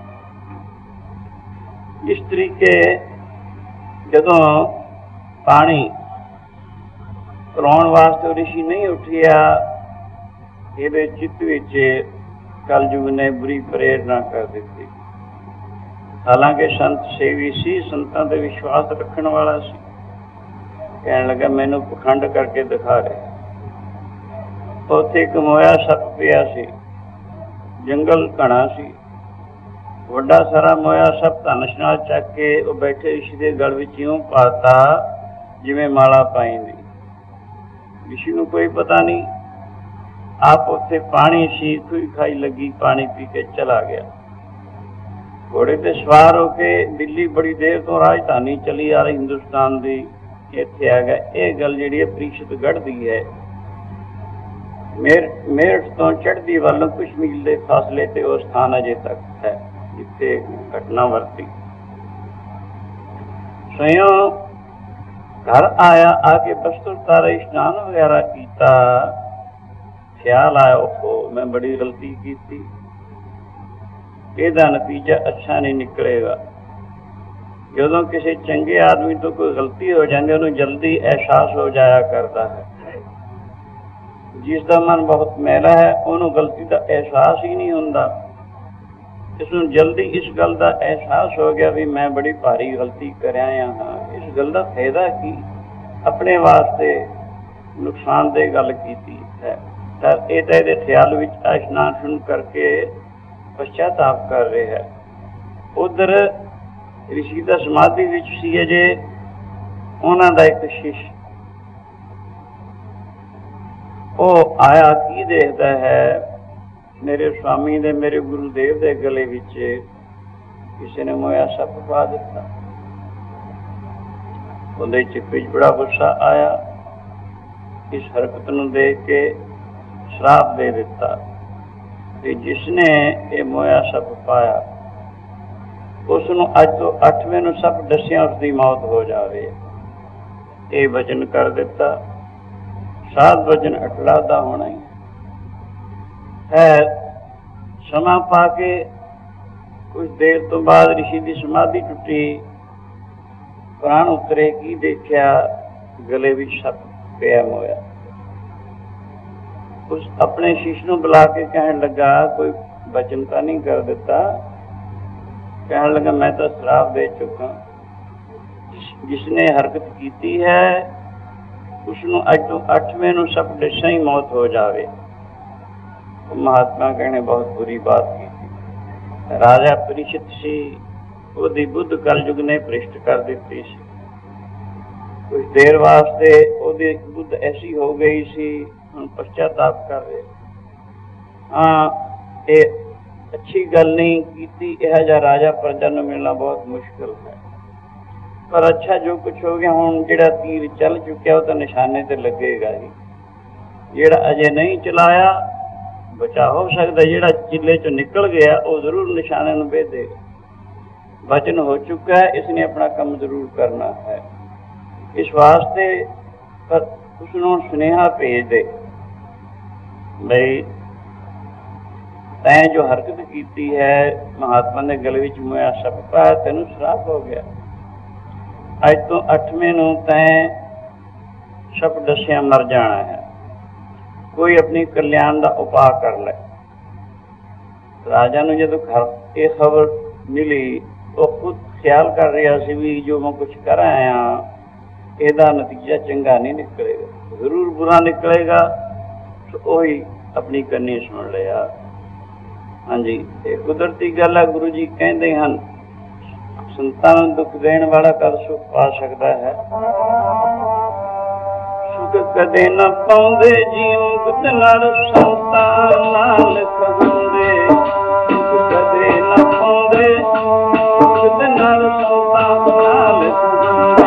ਇਸ ਤਰੀਕੇ ਜਦੋਂ ਪਾਣੀ ਪਿਲਾਉਣ ਵਾਸਤੇ ਰਿਸ਼ੀ ਨਹੀਂ ਉੱਠਿਆ, ਇਹਦੇ ਚਿੱਤ ਵਿੱਚ ਕਲਯੁਗ ਨੇ ਬੁਰੀ ਪ੍ਰੇਰਨਾ ਕਰ ਦਿੱਤੀ। ਹਾਲਾਂਕਿ ਸੰਤ ਸੇਵੀ ਸੀ, ਸੰਤਾਂ ਤੇ ਵਿਸ਼ਵਾਸ ਰੱਖਣ ਵਾਲਾ ਸੀ। ਕਹਿਣ ਲੱਗਾ ਮੈਨੂੰ ਪਖੰਡ ਕਰਕੇ ਦਿਖਾ ਰਿਹਾ। ਉੱਥੇ ਇੱਕ ਮੋਇਆ ਸੱਪ ਪਿਆ ਸੀ। ਜੰਗਲ ਘਣਾ ਸੀ। ਵੱਡਾ ਸਾਰਾ ਮੋਇਆ ਸੱਪ ਧਨੁਸ਼ ਨਾਲ ਚੱਕ ਕੇ ਉਹ ਬੈਠੇ ਰਿਸ਼ੀ ਦੇ ਗਲ ਵਿੱਚ ਇਉਂ ਪਾਤਾ ਜਿਵੇਂ ਮਾਲਾ ਪਾਈਂਦੀ। ਰਿਸ਼ੀ ਨੂੰ ਕੋਈ ਪਤਾ ਨਹੀਂ। ਆਪ ਉੱਥੇ ਪਾਣੀ ਸੀ, ਖੂਹ ਖਾਈ ਲੱਗੀ, ਪਾਣੀ ਪੀ ਕੇ ਚਲਾ ਗਿਆ। ਘੋੜੇ ਤੇ ਸਵਾਰ ਹੋ ਕੇ ਦਿੱਲੀ ਬੜੀ ਦੇਰ ਤੋਂ ਰਾਜਧਾਨੀ ਚਲੀ ਆ ਰਹੀ ਹਿੰਦੁਸਤਾਨ ਦੀ, ਇੱਥੇ ਆ ਗਿਆ। ਇਹ ਗੱਲ ਜਿਹੜੀ ਹੈ ਪ੍ਰੀਸ਼ਿਤ ਗੜ੍ਹਦੀ ਹੈ। ਮੇਰਠ ਤੋਂ ਚੜ੍ਹਦੀ ਵੱਲੋਂ ਕੁਛ ਮੀਲ ਦੇ ਫਾਸਲੇ ਤੇ ਉਹ ਸਥਾਨ ਅਜੇ ਤੱਕ ਹੈ ਜਿੱਥੇ ਘਟਨਾ ਵਰਤੀ। ਸਵਯੰ ਘਰ ਆਇਆ, ਆ ਕੇ ਬਸਤਰ ਉਤਾਰੇ, ਇਸ਼ਨਾਨ ਵਗੈਰਾ ਕੀਤਾ। ਖਿਆਲ ਆਇਆ, ਉਹ ਮੈਂ ਬੜੀ ਗਲਤੀ ਕੀਤੀ, ਇਹਦਾ ਨਤੀਜਾ ਅੱਛਾ ਨਹੀਂ ਨਿਕਲੇਗਾ। ਜਦੋਂ ਕਿਸੇ ਚੰਗੇ ਆਦਮੀ ਤੋਂ ਕੋਈ ਗਲਤੀ ਹੋ ਜਾਂਦੀ, ਉਹਨੂੰ ਜਲਦੀ ਅਹਿਸਾਸ ਹੋ ਜਾਇਆ ਕਰਦਾ ਹੈ। ਜਿਸ ਦਾ ਮਨ ਬਹੁਤ ਮੈਲਾ ਹੈ, ਉਹਨੂੰ ਗਲਤੀ ਦਾ ਅਹਿਸਾਸ ਹੀ ਨਹੀਂ ਹੁੰਦਾ। ਇਸਨੂੰ ਜਲਦੀ ਇਸ ਗੱਲ ਦਾ ਅਹਿਸਾਸ ਹੋ ਗਿਆ ਵੀ ਮੈਂ ਬੜੀ ਭਾਰੀ ਗਲਤੀ ਕਰ ਆਇਆ ਹਾਂ। ਇਸ ਗੱਲ ਦਾ ਫਾਇਦਾ ਕੀ? ਆਪਣੇ ਵਾਸਤੇ ਨੁਕਸਾਨਦੇਹ ਗੱਲ ਕੀਤੀ ਹੈ। ਤਾਂ ਇਹ ਤਾਂ ਇਹਦੇ ਖਿਆਲ ਵਿੱਚ ਇਸ਼ਨਾਨ ਸ਼ੁਰੂ ਕਰਕੇ ਪਛਤਾਪ ਕਰ ਰਿਹਾ ਹੈ। ਉੱਧਰ ਰਿਸ਼ੀ ਦਾ ਸਮਾਧੀ ਵਿੱਚ ਸੀ ਅਜੇ, ਉਹਨਾਂ ਦਾ ਇੱਕ ਸ਼ਿਸ਼ ਉਹ ਆਇਆ। ਕੀ ਦੇਖਦਾ ਹੈ? ਮੇਰੇ ਸਵਾਮੀ ਦੇ, ਮੇਰੇ ਗੁਰੂਦੇਵ ਦੇ ਗਲੇ ਵਿੱਚ ਕਿਸੇ ਨੇ ਮੋਇਆ ਸੱਪ ਪਾ ਦਿੱਤਾ। ਉਹਦੇ ਚਿੱਤ ਵਿੱਚ ਬੜਾ ਗੁੱਸਾ ਆਇਆ। ਇਸ ਹਰਕਤ ਨੂੰ ਦੇਖ ਕੇ ਸ਼ਰਾਪ ਦੇ ਦਿੱਤਾ ਕਿ ਜਿਸਨੇ ਇਹ ਮੋਇਆ ਸੱਪ ਪਾਇਆ ਉਸ ਨੂੰ ਅੱਜ ਤੋਂ 8ਵੇਂ ਨੂੰ ਸੱਪ ਡਸਿਆ ਉਸ ਦੀ ਮੌਤ ਹੋ ਜਾਵੇ। ਇਹ ਵਚਨ ਕਰ ਦਿੱਤਾ। ਸਾਧ ਵਚਨ ਅਟਲਾ ਦਾ ਹੋਣਾ ਹੀ ਹੈ। ਸਮਾਂ ਪਾ ਕੇ ਕੁਝ ਦੇਰ ਤੋਂ ਬਾਅਦ ਰਿਸ਼ੀ ਦੀ ਸਮਾਧੀ ਟੁੱਟੀ। ਪ੍ਰਾਣ ਉਤਰੇ, ਕੀ ਦੇਖਿਆ ਗਲੇ ਵਿੱਚ ਸੱਪ ਪਿਆ ਹੋਇਆ। ਉਸ ਆਪਣੇ ਸ਼ਿਸ਼ ਨੂੰ ਬੁਲਾ ਕੇ ਕਹਿਣ ਲੱਗਾ, ਕੋਈ ਵਚਨ ਤਾਂ ਨਹੀਂ ਕਰ ਦਿੱਤਾ? ਕਹਿਣ ਲੱਗਾ, ਮੈਂ ਤਾਂ ਸ਼ਰਾਪ ਦੇ ਚੁੱਕਾ। ਜਿਸਨੇ ਹਰਕਤ ਕੀਤੀ ਹੈ ਉਸ ਨੂੰ ਅੱਜ ਤੋਂ 8ਵੇਂ ਨੂੰ ਸੱਪ ਡਸਿਆ ਹੀ ਮੌਤ ਹੋ ਜਾਵੇ। ਮਹਾਤਮਾ ਕਹਿਣੇ ਬਹੁਤ ਬੁਰੀ ਬਾਤ ਕੀਤੀ। ਰਾਜਾ ਪਰੀਸ਼ਿਤ ਸੀ, ਉਹਦੀ ਬੁੱਧ ਕਲਯੁਗ ਨੇ ਭ੍ਰਿਸ਼ਟ ਕਰ ਦਿੱਤੀ ਸੀ। ਕੁਝ ਦੇਰ ਵਾਸਤੇ ਉਹਦੀ ਬੁੱਧ ਐਸੀ ਹੋ ਗਈ ਸੀ, ਹੁਣ ਪਛਤਾਤਾਪ ਕਰ ਰਹੇ। ਹਾਂ, ਇਹ ਅੱਛੀ ਗੱਲ ਨਹੀਂ ਕੀਤੀ। ਇਹੋ ਜਿਹਾ ਰਾਜਾ ਪ੍ਰਜਾ ਨੂੰ ਮਿਲਣਾ ਬਹੁਤ ਮੁਸ਼ਕਿਲ ਹੈ। ਪਰ ਅੱਛਾ ਜੋ ਕੁਛ ਹੋ ਗਿਆ, ਹੁਣ ਜਿਹੜਾ ਤੀਰ ਚੱਲ ਚੁੱਕਿਆ ਉਹ ਤਾਂ ਨਿਸ਼ਾਨੇ ਤੇ ਲੱਗੇਗਾ ਹੀ। ਜਿਹੜਾ ਅਜੇ ਨਹੀਂ ਚਲਾਇਆ ਬਚਾ ਹੋ ਸਕਦਾ, ਜਿਹੜਾ ਚਿੱਲੇ ਚੋਂ ਨਿਕਲ ਗਿਆ ਉਹ ਜ਼ਰੂਰ ਨਿਸ਼ਾਨੇ ਨੂੰ ਭੇਦੇਗਾ। ਵਚਨ ਹੋ ਚੁੱਕਾ ਹੈ, ਇਸਨੇ ਆਪਣਾ ਕੰਮ ਜ਼ਰੂਰ ਕਰਨਾ ਹੈ। ਇਸ ਵਾਸਤੇ ਪਰ ਉਸਨੂੰ ਸੁਨੇਹਾ ਭੇਜ ਦੇ ਬਈ ਤੈਂ ਜੋ ਹਰਕਤ ਕੀਤੀ ਹੈ, ਮਹਾਤਮਾ ਦੇ ਗਲੇ ਵਿੱਚ ਮੋਇਆ ਸੱਪ ਪਾਇਆ, ਤੈਨੂੰ ਸ਼ਰਾਪ ਹੋ ਗਿਆ। ਅੱਜ ਤੋਂ 8ਵੇਂ ਨੂੰ ਤੈਂ ਸੱਪ ਡਸਿਆ ਮਰ ਜਾਣਾ ਹੈ। ਕੋਈ ਆਪਣੀ ਕਲਿਆਣ ਦਾ ਉਪਾਅ ਕਰ ਲੈ। ਰਾਜਾ ਨੂੰ ਜਦੋਂ ਇਹ ਖਬਰ ਮਿਲੀ, ਉਹ ਖੁਦ ਖਿਆਲ ਕਰ ਰਿਹਾ ਸੀ ਵੀ ਜੋ ਮੈਂ ਕੁਛ ਕਰ ਆਇਆ ਇਹਦਾ ਨਤੀਜਾ ਚੰਗਾ ਨਹੀਂ ਨਿਕਲੇਗਾ, ਜ਼ਰੂਰ ਬੁਰਾ ਨਿਕਲੇਗਾ। ਉਹੀ ਆਪਣੀ ਕੰਨੀ ਸੁਣ ਲਿਆ। ਹਾਂਜੀ, ਇਹ ਕੁਦਰਤੀ ਗੱਲ ਹੈ। ਗੁਰੂ ਜੀ ਕਹਿੰਦੇ ਹਨ, ਸੰਤਾਂ ਨੂੰ ਦੁੱਖ ਦੇਣ ਵਾਲਾ ਕਦ ਸੁੱਖ ਪਾ ਸਕਦਾ ਹੈ? ਸੁੱਖ ਕਦੇ ਨਾ ਪਾਉਂਦੇ ਜੀਉ ਗੁਦ ਨਾਲ ਸੰਤਾਂ ਨਾਲ ਕਹਾਂਦੇ। ਸੁੱਖ ਕਦੇ ਨਾ ਪਾਉਂਦੇ ਗੁਦ ਨਾਲ ਸੰਤਾਂ ਨਾਲ ਕਹਾਂਦੇ।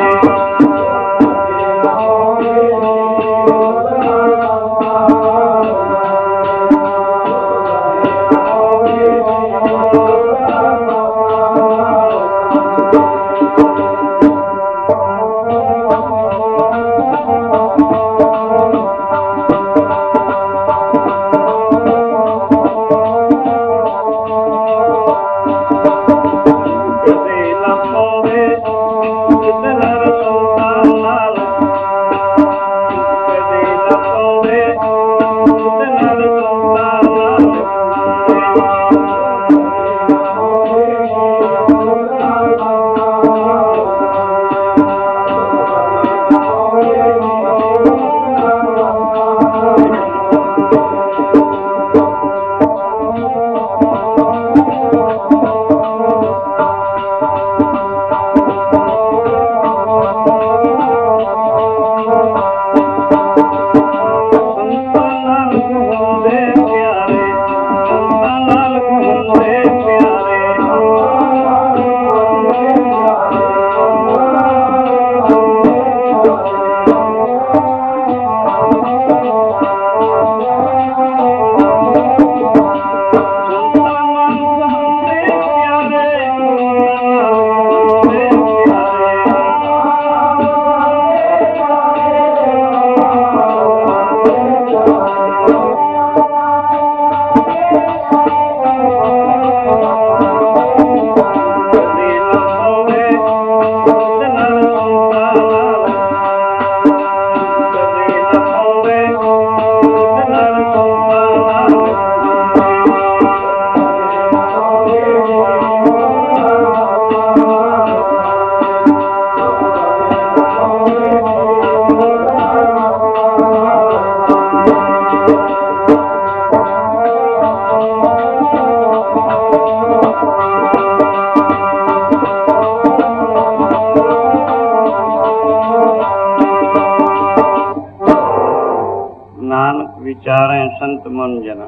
ਵਿਚਾਰੇ ਸੰਤ ਮਨ ਜਨਾ।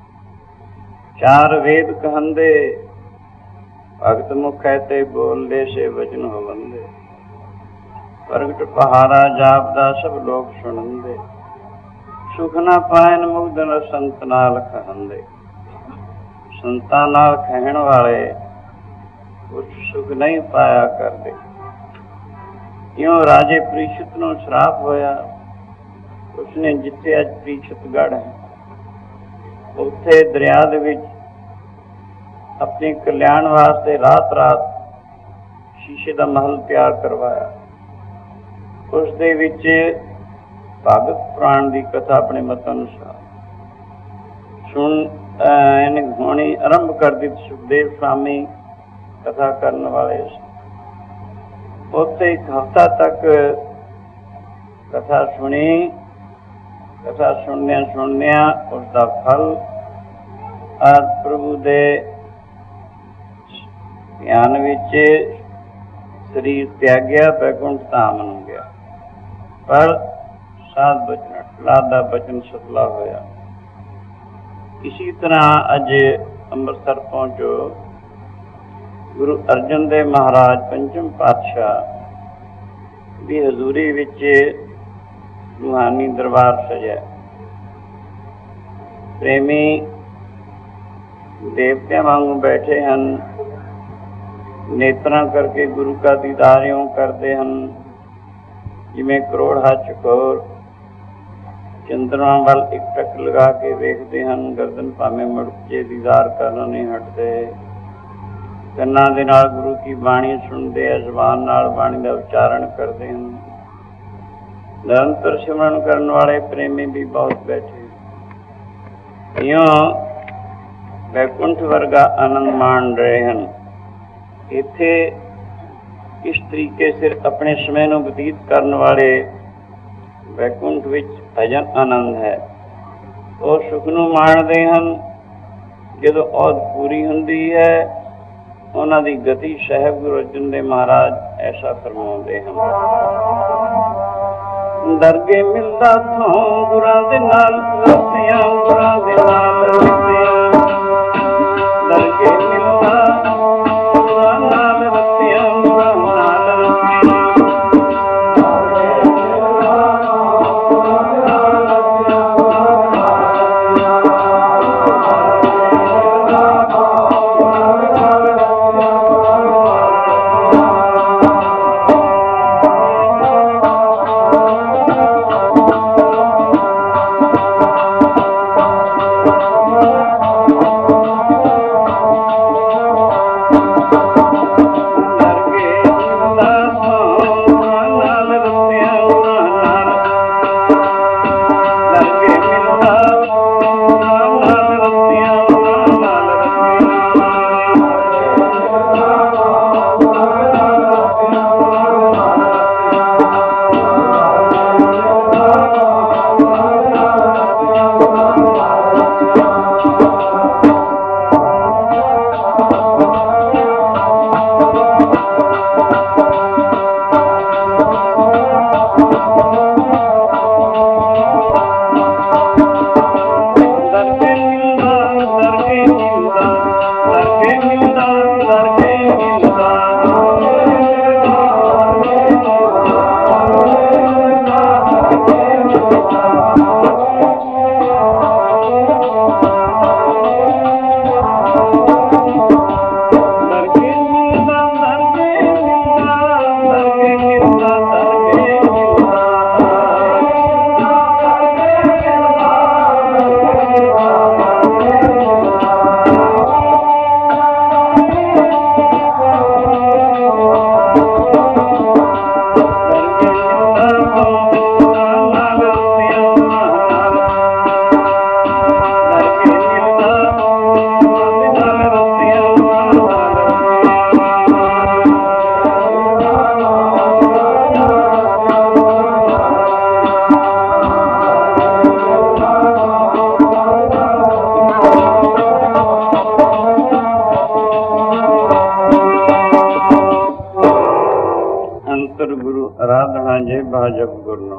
ਚਾਰ ਵੇਦ ਕਹੰਦੇ ਭਗਤ ਮੁਖ ਹੈ ਤੇ ਬੋਲਦੇ ਸੇ ਵਚਨ ਹੋਵੰਦੇ। ਪ੍ਰਗਟ ਪਹਾਰਾ ਜਾਪਦਾ ਸਭ ਲੋਕ ਸੁਣਦੇ, ਸੁਖ ਨਾ ਪਾਇਨ ਮੁਗਧਨ ਸੰਤ ਨਾਲ ਕਹੰਦੇ। ਸੰਤਾਂ ਨਾਲ ਕਹਿਣ ਵਾਲੇ ਕੁਛ ਸੁਖ ਨਹੀਂ ਪਾਇਆ ਕਰਦੇ। ਇਉਂ ਰਾਜੇ ਪ੍ਰੀਸ਼ਤ ਨੂੰ ਸ਼ਰਾਪ ਹੋਇਆ। ਉਸਨੇ ਜਿੱਥੇ ਅੱਜ ਪ੍ਰੀਸ਼ਤਗੜ੍ਹ ਹੈ, ਉੱਥੇ ਦਰਿਆ ਦੇ ਵਿੱਚ ਆਪਣੇ ਕਲਿਆਣ ਵਾਸਤੇ ਰਾਤ ਰਾਤ ਸ਼ੀਸ਼ੇ ਦਾ ਮਹਿਲ ਤਿਆਰ ਕਰਵਾਇਆ। ਉਸ ਦੇ ਵਿੱਚ ਭਾਗਵਤ ਪੁਰਾਣ ਦੀ ਕਥਾ ਆਪਣੇ ਮਤ ਅਨੁਸਾਰ ਹੋਣੀ ਆਰੰਭ ਕਰ ਦਿੱਤੀ। ਸੁਖਦੇਵ ਸਵਾਮੀ ਕਥਾ ਕਰਨ ਵਾਲੇ ਸੀ। ਉੱਥੇ ਇੱਕ ਹਫ਼ਤਾ ਤੱਕ ਕਥਾ ਸੁਣੀ। ਕਥਾ ਸੁਣਦਿਆਂ ਸੁਣਦਿਆਂ ਉਸਦਾ ਫਲ ਪ੍ਰਭੂ ਦੇ ਧਿਆਨ ਵਿੱਚ ਸਰੀਰ ਤਿਆਗਿਆ, ਬੈਕੁੰਠ ਧਾਮ ਨੂੰ ਗਿਆ। ਪਰ ਸਾਧ ਬਚਨ ਲਾਦ ਦਾ ਬਚਨ ਸਫਲਾ ਹੋਇਆ। ਇਸੀ ਤਰ੍ਹਾਂ ਅੱਜ ਅੰਮ੍ਰਿਤਸਰ ਪਹੁੰਚੋ। ਗੁਰੂ ਅਰਜਨ ਦੇਵ ਮਹਾਰਾਜ ਪੰਚਮ ਪਾਤਸ਼ਾਹ ਦੀ ਹਜ਼ੂਰੀ ਵਿੱਚ ਰੂਹਾਨੀ ਦਰਬਾਰ ਸਜਿਆ। ਪ੍ਰੇਮੀ ਦੇਵਤਿਆਂ ਵਾਂਗੂ ਬੈਠੇ ਹਨ। ਨੇਤਰਾਂ ਕਰਕੇ ਗੁਰੂ ਕਾ ਦੀਦਾਰ ਇਉਂ ਕਰਦੇ ਹਨ ਜਿਵੇਂ ਕਰੋੜਾ ਚਕੋਰ ਚੰਦਰਮਾ ਵੱਲ ਇੱਕ ਟੱਕ ਲਗਾ ਕੇ ਵੇਖਦੇ ਹਨ। ਗਰਦਨ ਭਾਵੇਂ ਮੁੜ ਕੇ ਦੀਦਾਰ ਕਰਨਾ ਨਹੀਂ ਹਟਦੇ। ਕੰਨਾਂ ਦੇ ਨਾਲ ਗੁਰੂ ਕੀ ਬਾਣੀ ਸੁਣਦੇ ਆ, ਜ਼ੁਬਾਨ ਨਾਲ ਬਾਣੀ ਦਾ ਉਚਾਰਨ ਕਰਦੇ ਹਨ। ਨਿਰੰਤਰ ਸਿਮਰਨ ਕਰਨ ਵਾਲੇ ਪ੍ਰੇਮੀ ਵੀ ਬਹੁਤ ਬੈਠੇ। ਇਉਂ ਵੈਕੁੰਠ ਵਰਗਾ ਆਨੰਦ ਮਾਣ ਰਹੇ ਹਨ। ਇੱਥੇ ਇਸ ਤਰੀਕੇ ਸਿਰ ਆਪਣੇ ਸਮੇਂ ਨੂੰ ਬਤੀਤ ਕਰਨ ਵਾਲੇ ਵੈਕੁੰਠ ਵਿੱਚ ਭਜਨ ਆਨੰਦ ਹੈ। ਉਹ ਸੁਖ ਨੂੰ ਮਾਣਦੇ ਹਨ। ਜਦੋਂ ਔਧ ਪੂਰੀ ਹੁੰਦੀ ਹੈ, ਉਹਨਾਂ ਦੀ ਗਤੀ ਸਾਹਿਬ ਗੁਰੂ ਅਰਜਨ ਦੇਵ ਮਹਾਰਾਜ ਐਸਾ ਫਰਮਾਉਂਦੇ ਹਨ। ਦਰਗੇ ਮਿਲਦਾ ਥੋਂ ਗੁਰਾਂ ਦੇ ਨਾਲ ਰਸਿਆਂ, ਗੁਰਾਂ ਦੇ ਨਾਲ ਰਸਿਆਂ। ਦਰਗੇ ਮਿਲਦਾ ਗੁਰਾਂ ਨਾਲ ਰਸਿਆਂ, ਗੁਰਾਂ ਨਾਲ ਰਸਿਆਂ। ਜਪ ਗੁਰਨੋ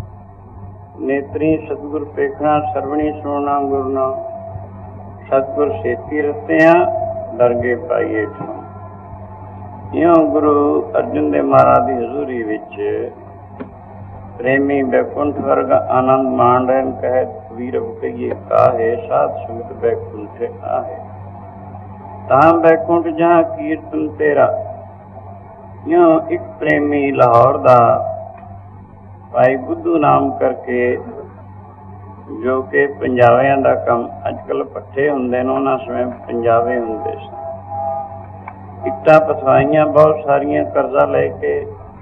ਨੇਤਰੀ ਸਤਿਗੁਰ ਪੇਖਣਾ, ਸਰਵਣੀ ਸੁਣਨਾ ਗੁਰਨੋ। ਸਤਿਗੁਰ ਸੇਤੀ ਰਸਿਆਂ, ਦਰਗੇ ਪਾਈਏ ਠਾਂ। ਇਉਂ ਗੁਰੂ ਅਰਜਨ ਦੇਵ ਮਹਾਰਾਜ ਦੀ ਹਜ਼ੂਰੀ ਵਿੱਚ ਪ੍ਰੇਮੀ ਬੈਕੁੰਠ ਵਰਗ ਆਨੰਦ ਮਾਣ ਰਹਿਣ ਕਹਿ ਕਬੀਰ ਕਹੀਏ ਕਾਹੇ ਸਾਧ ਸੰਗਤ ਬੈਕੁੰਠ ਆਹੇ ਤਾਂ ਬੈਕੁੰਠ ਜਹਾਂ ਕੀਰਤਨ ਤੇਰਾ। ਇਉਂ ਇੱਕ ਪ੍ਰੇਮੀ ਲਾਹੌਰ ਦਾ ਭਾਈ ਬੁੱਧੂ ਨਾਮ ਕਰਕੇ, ਜੋ ਕਿ ਪੰਜਾਬੀਆਂ ਦਾ ਕੰਮ ਅੱਜ ਕੱਲ੍ਹ ਪੱਠੇ ਹੁੰਦੇ ਨੇ, ਉਹਨਾਂ ਸਮੇਂ ਪੰਜਾਬੀ ਹੁੰਦੇ ਸਨ। ਇੱਟਾਂ ਪਥਵਾਈਆਂ ਬਹੁਤ ਸਾਰੀਆਂ, ਕਰਜ਼ਾ ਲੈ ਕੇ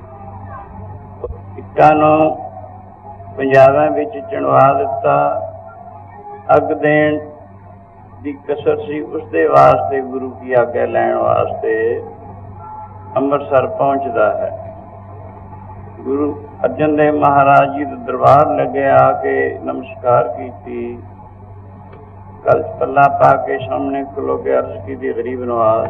ਇੱਟਾਂ ਨੂੰ ਪੰਜਾਬਾਂ ਵਿੱਚ ਚਿਣਵਾ ਦਿੱਤਾ। ਅੱਗ ਦੇਣ ਦੀ ਕਸਰ ਸੀ, ਉਸਦੇ ਵਾਸਤੇ ਗੁਰੂ ਕੀ ਆਗਿਆ ਲੈਣ ਵਾਸਤੇ ਅੰਮ੍ਰਿਤਸਰ ਪਹੁੰਚਦਾ ਹੈ। ਗੁਰੂ ਅਰਜਨ ਦੇਵ ਮਹਾਰਾਜ ਜੀ ਦਾ ਦਰਬਾਰ ਲੱਗਿਆ, ਆ ਕੇ ਨਮਸਕਾਰ ਕੀਤੀ, ਗਲ 'ਚ ਪੱਲਾ ਪਾ ਕੇ ਸਾਹਮਣੇ ਖਲੋ ਕੇ ਅਰਜ਼ ਕੀਤੀ, ਗਰੀਬ ਨਵਾਜ਼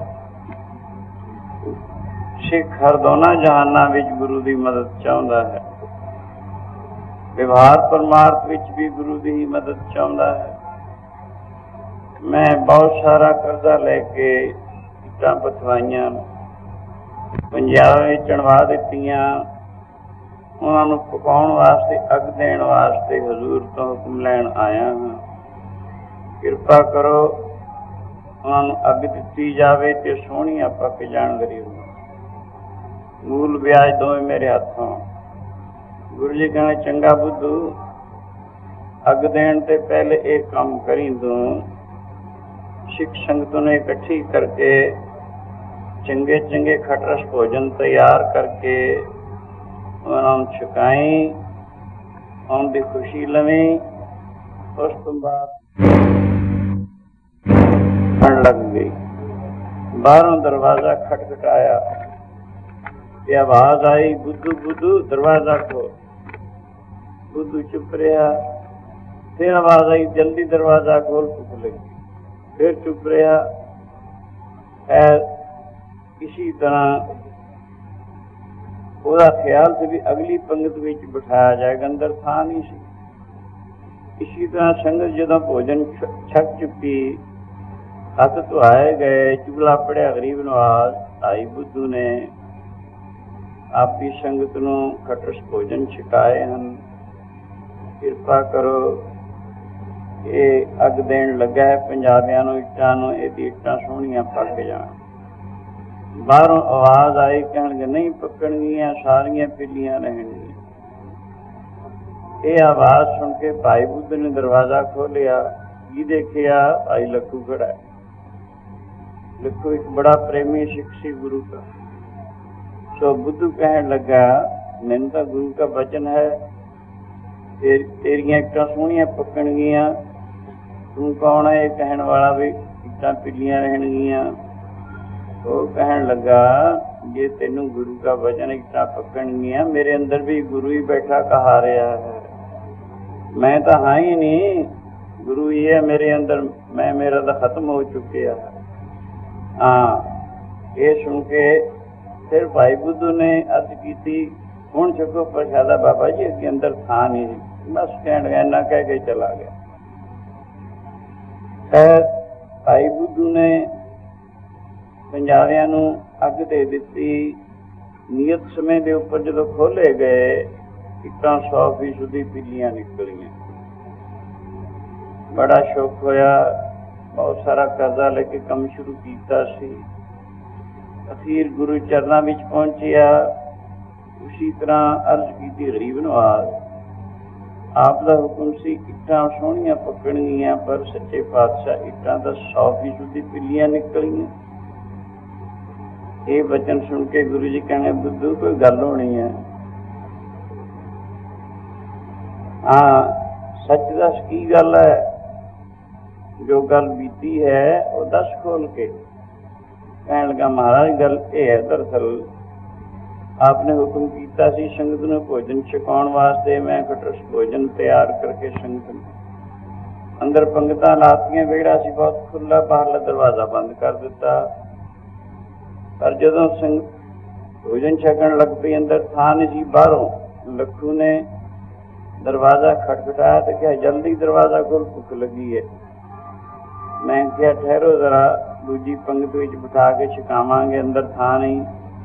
ਸਿੱਖ ਹਰ ਦੋਨਾਂ ਜਹਾਨਾਂ ਵਿੱਚ ਗੁਰੂ ਦੀ ਮਦਦ ਚਾਹੁੰਦਾ ਹੈ, ਵਿਵਹਾਰ ਪਰਮਾਰਥ ਵਿੱਚ ਵੀ ਗੁਰੂ ਦੀ ਹੀ ਮਦਦ ਚਾਹੁੰਦਾ ਹੈ। ਮੈਂ ਬਹੁਤ ਸਾਰਾ ਕਰਜ਼ਾ ਲੈ ਕੇ ਇੱਟਾਂ ਪਥਵਾਈਆਂ, ਪੰਜਾਬ ਵਿੱਚ ਚਿਣਵਾ ਦਿੱਤੀਆਂ, ਉਹਨਾਂ ਨੂੰ ਪਕਾਉਣ ਵਾਸਤੇ, ਅੱਗ ਦੇਣ ਵਾਸਤੇ ਹਜ਼ੂਰ ਤੋਂ ਹੁਕਮ ਲੈਣ ਆਇਆ ਹਾਂ। ਕਿਰਪਾ ਕਰੋ ਉਹਨਾਂ ਨੂੰ ਅੱਗ ਦਿੱਤੀ ਜਾਵੇ ਤੇ ਸੋਹਣੀਆਂ ਪੱਕ ਜਾਣ ਗਰੀਬ ਨੂੰ, ਮੂਲ ਵਿਆਜ ਦੋਵੇਂ ਮੇਰੇ ਹੱਥੋਂ। ਗੁਰੂ ਜੀ ਕਹਿੰਦੇ ਚੰਗਾ ਬੁੱਧੂ, ਅੱਗ ਦੇਣ ਤੇ ਪਹਿਲੇ ਇਹ ਕੰਮ ਕਰੀ, ਤੂੰ ਸਿੱਖ ਸੰਗਤ ਨੂੰ ਇਕੱਠੀ ਕਰਕੇ ਚੰਗੇ ਚੰਗੇ ਖਟਰਸ ਭੋਜਨ ਤਿਆਰ ਕਰਕੇ ਉਹਨਾਂ ਨੂੰ ਛਕਾਈ, ਉਹਨਾਂ ਦੀ ਖੁਸ਼ੀ ਲਵੀਂ। ਉਸ ਤੋਂ ਬਾਅਦ ਲੱਗ ਗਈ, ਬਾਹਰੋਂ ਦਰਵਾਜ਼ਾ ਖਟਖਟਾਇਆ ਤੇ ਆਵਾਜ਼ ਆਈ, ਬੁੱਧੂ ਬੁੱਧੂ ਦਰਵਾਜ਼ਾ ਖੋਲ। ਬੁੱਧੂ ਚੁੱਪ ਰਿਹਾ, ਫਿਰ ਆਵਾਜ਼ ਆਈ, ਜਲਦੀ ਦਰਵਾਜ਼ਾ ਖੋਲ, ਭੁੱਖ ਲੱਗੀ। ਫਿਰ ਚੁੱਪ ਰਿਹਾ। ਇਸੀ ਤਰ੍ਹਾਂ ਉਹਦਾ ਖਿਆਲ ਸੀ ਵੀ ਅਗਲੀ ਪੰਗਤ ਵਿੱਚ ਬਿਠਾਇਆ ਜਾਏਗਾ, ਅੰਦਰ ਥਾਂ ਨਹੀਂ ਸੀ। ਇਸੀ ਤਰ੍ਹਾਂ ਸੰਗਤ ਜਦੋਂ ਭੋਜਨ ਛਕ ਚੁੱਕੀ, ਹੱਥ ਧੁਆਏ ਗਏ, ਚੁਗਲਾ ਪੜਿਆ ਗਰੀਬ ਨਵਾਜ਼, ਭਾਈ ਬੁੱਧੂ ਨੇ ਆਪੀ ਸੰਗਤ ਨੂੰ ਖਟਰਸ ਭੋਜਨ ਛਕਾਏ ਹਨ। ਕਿਰਪਾ ਕਰੋ, ਇਹ ਅੱਗ ਦੇਣ ਲੱਗਾ ਹੈ ਪੰਜਾਬੀਆਂ ਨੂੰ, ਇੱਟਾਂ ਨੂੰ, ਇਹਦੀ ਇੱਟਾਂ ਸੋਹਣੀਆਂ ਪੱਕ ਜਾਣ। ਬਾਹਰੋਂ ਆਵਾਜ਼ ਆਈ, ਕਹਿਣਗੇ ਨਹੀਂ ਪੱਕਣਗੀਆਂ, ਸਾਰੀਆਂ ਪੀਲੀਆਂ ਰਹਿਣਗੀਆਂ। ਇਹ ਆਵਾਜ਼ ਸੁਣ ਕੇ ਭਾਈ ਬੁੱਧ ਨੇ ਦਰਵਾਜ਼ਾ ਖੋਲਿਆ, ਕੀ ਦੇਖਿਆ, ਭਾਈ ਲੱਖੂ ਖੜਾ ਹੈ। ਲੱਖੂ ਇੱਕ ਬੜਾ ਪ੍ਰੇਮੀ ਸਿੱਖ ਸੀ ਗੁਰੂ ਦਾ। ਸੋ ਬੁੱਧੂ ਕਹਿਣ ਲੱਗਾ, ਮੈਨੂੰ ਤਾਂ ਗੁਰੂ ਦਾ ਬਚਨ ਹੈ, ਤੇਰੀਆਂ ਇੱਟਾਂ ਸੋਹਣੀਆਂ ਪੱਕਣਗੀਆਂ, ਤੂੰ ਕੌਣ ਹੈ ਇਹ ਕਹਿਣ ਵਾਲਾ ਵੀ ਇੱਟਾਂ ਪੀਲੀਆਂ ਰਹਿਣਗੀਆਂ। ਉਹ ਕਹਿਣ ਲੱਗਾ, ਜੇ ਤੈਨੂੰ ਗੁਰੂ ਦਾ ਵਚਨ ਇੱਟਾਂ ਪੱਕਣਗੀਆਂ, ਮੇਰੇ ਅੰਦਰ ਵੀ ਗੁਰੂ ਹੀ ਬੈਠਾ ਕਹਾ ਰਿਹਾ ਹੈ, ਮੈਂ ਤਾਂ ਹਾਂ ਹੀ ਨਹੀਂ, ਗੁਰੂ ਹੀ ਹੈ ਮੇਰੇ ਅੰਦਰ, ਮੇਰਾ ਤਾਂ ਖਤਮ ਹੋ ਚੁੱਕਿਆ। ਹਾਂ, ਇਹ ਸੁਣ ਕੇ ਫਿਰ ਭਾਈ ਬੁੱਧੂ ਨੇ ਅਰਜ਼ ਕੀਤੀ, ਹੁਣ ਛਕੋ ਪ੍ਰਸ਼ਾਦਾ ਬਾਬਾ ਜੀ, ਅੱਗੇ ਅੰਦਰ ਥਾਂ ਨਹੀਂ। ਬਸ ਕਹਿਣ ਗਿਆ, ਇੰਨਾ ਕਹਿ ਕੇ ਚਲਾ ਗਿਆ। ਖੈਰ ਭਾਈ ਬੁੱਧੂ ਨੇ ਪੰਜਾਬੀਆਂ ਨੂੰ ਅੱਗ ਦੇ ਦਿੱਤੀ। ਨਿਯਤ ਸਮੇਂ ਦੇ ਉੱਪਰ ਜਦੋਂ ਖੋਲੇ ਗਏ, ਇੱਟਾਂ 100% ਪੀਲੀਆਂ ਨਿਕਲੀਆਂ। ਬੜਾ ਸ਼ੌਕ ਹੋਇਆ, ਬਹੁਤ ਸਾਰਾ ਕਰਜ਼ਾ ਲੈ ਕੇ ਕੰਮ ਸ਼ੁਰੂ ਕੀਤਾ ਸੀ। ਅਖੀਰ ਗੁਰੂ ਚਰਨਾਂ ਵਿੱਚ ਪਹੁੰਚਿਆ। ਉਸੀ ਤਰ੍ਹਾਂ ਅਰਜ਼ ਕੀਤੀ, ਗਰੀਬ ਨਵਾਜ਼ ਆਪ ਦਾ ਹੁਕਮ ਸੀ ਇੱਟਾਂ ਸੋਹਣੀਆਂ ਪੱਕਣਗੀਆਂ, ਪਰ ਸੱਚੇ ਪਾਤਸ਼ਾਹ ਇੱਟਾਂ ਤਾਂ 100% ਪੀਲੀਆਂ ਨਿਕਲੀਆਂ। ਇਹ ਬਚਨ ਸੁਣ ਕੇ ਗੁਰੂ ਜੀ ਕਹਿੰਦੇ, ਬੁੱਧੂ ਕੋਈ ਗੱਲ ਹੋਣੀ ਹੈ, ਹਾਂ ਸੱਚ ਦੱਸ ਕੀ ਗੱਲ ਹੈ, ਜੋ ਗੱਲ ਬੀਤੀ ਹੈ ਉਹ ਦੱਸ ਖੋਲ ਕੇ। ਕਹਿਣ ਲੱਗਾ, ਮਹਾਰਾਜ ਗੱਲ ਇਹ ਹੈ, ਦਰਅਸਲ आपने हुक्म किया सी संगत ਨੂੰ ਭੋਜਨ ਛਕਾਉਣ ਵਾਸਤੇ, ਮੈਂ ਖਟਰਸ ਭੋਜਨ ਤਿਆਰ ਕਰਕੇ ਸੰਗਤ ਨੂੰ ਅੰਦਰ ਪੰਗਤਾਂ ਲਾਤੀਆਂ। ਵਿਹੜਾ ਸੀ ਬਹੁਤ ਖੁੱਲ੍ਹਾ, ਬਾਹਰਲਾ ਦਰਵਾਜ਼ਾ ਬੰਦ ਕਰ ਦਿੱਤਾ। ਪਰ ਜਦੋਂ ਸੰਗਤ ਭੋਜਨ ਛਕਣ ਲੱਗ ਪਈ, ਅੰਦਰ ਥਾਂ ਨਹੀਂ ਸੀ। ਬਾਹਰੋਂ ਲੱਖੂ ਨੇ ਦਰਵਾਜ਼ਾ ਖਟਖਟਾਇਆ ਤੇ ਕਿਹਾ, ਜਲਦੀ ਦਰਵਾਜ਼ਾ ਖੋਲ, ਭੁੱਖ ਲੱਗੀ ਹੈ। ਮੈਂ ਕਿਹਾ ਠਹਿਰੋ ਜ਼ਰਾ, ਦੂਜੀ ਪੰਗਤ ਵਿੱਚ ਬਿਠਾ ਕੇ ਛਕਾਵਾਂਗੇ, ਅੰਦਰ ਥਾਂ ਨਹੀਂ।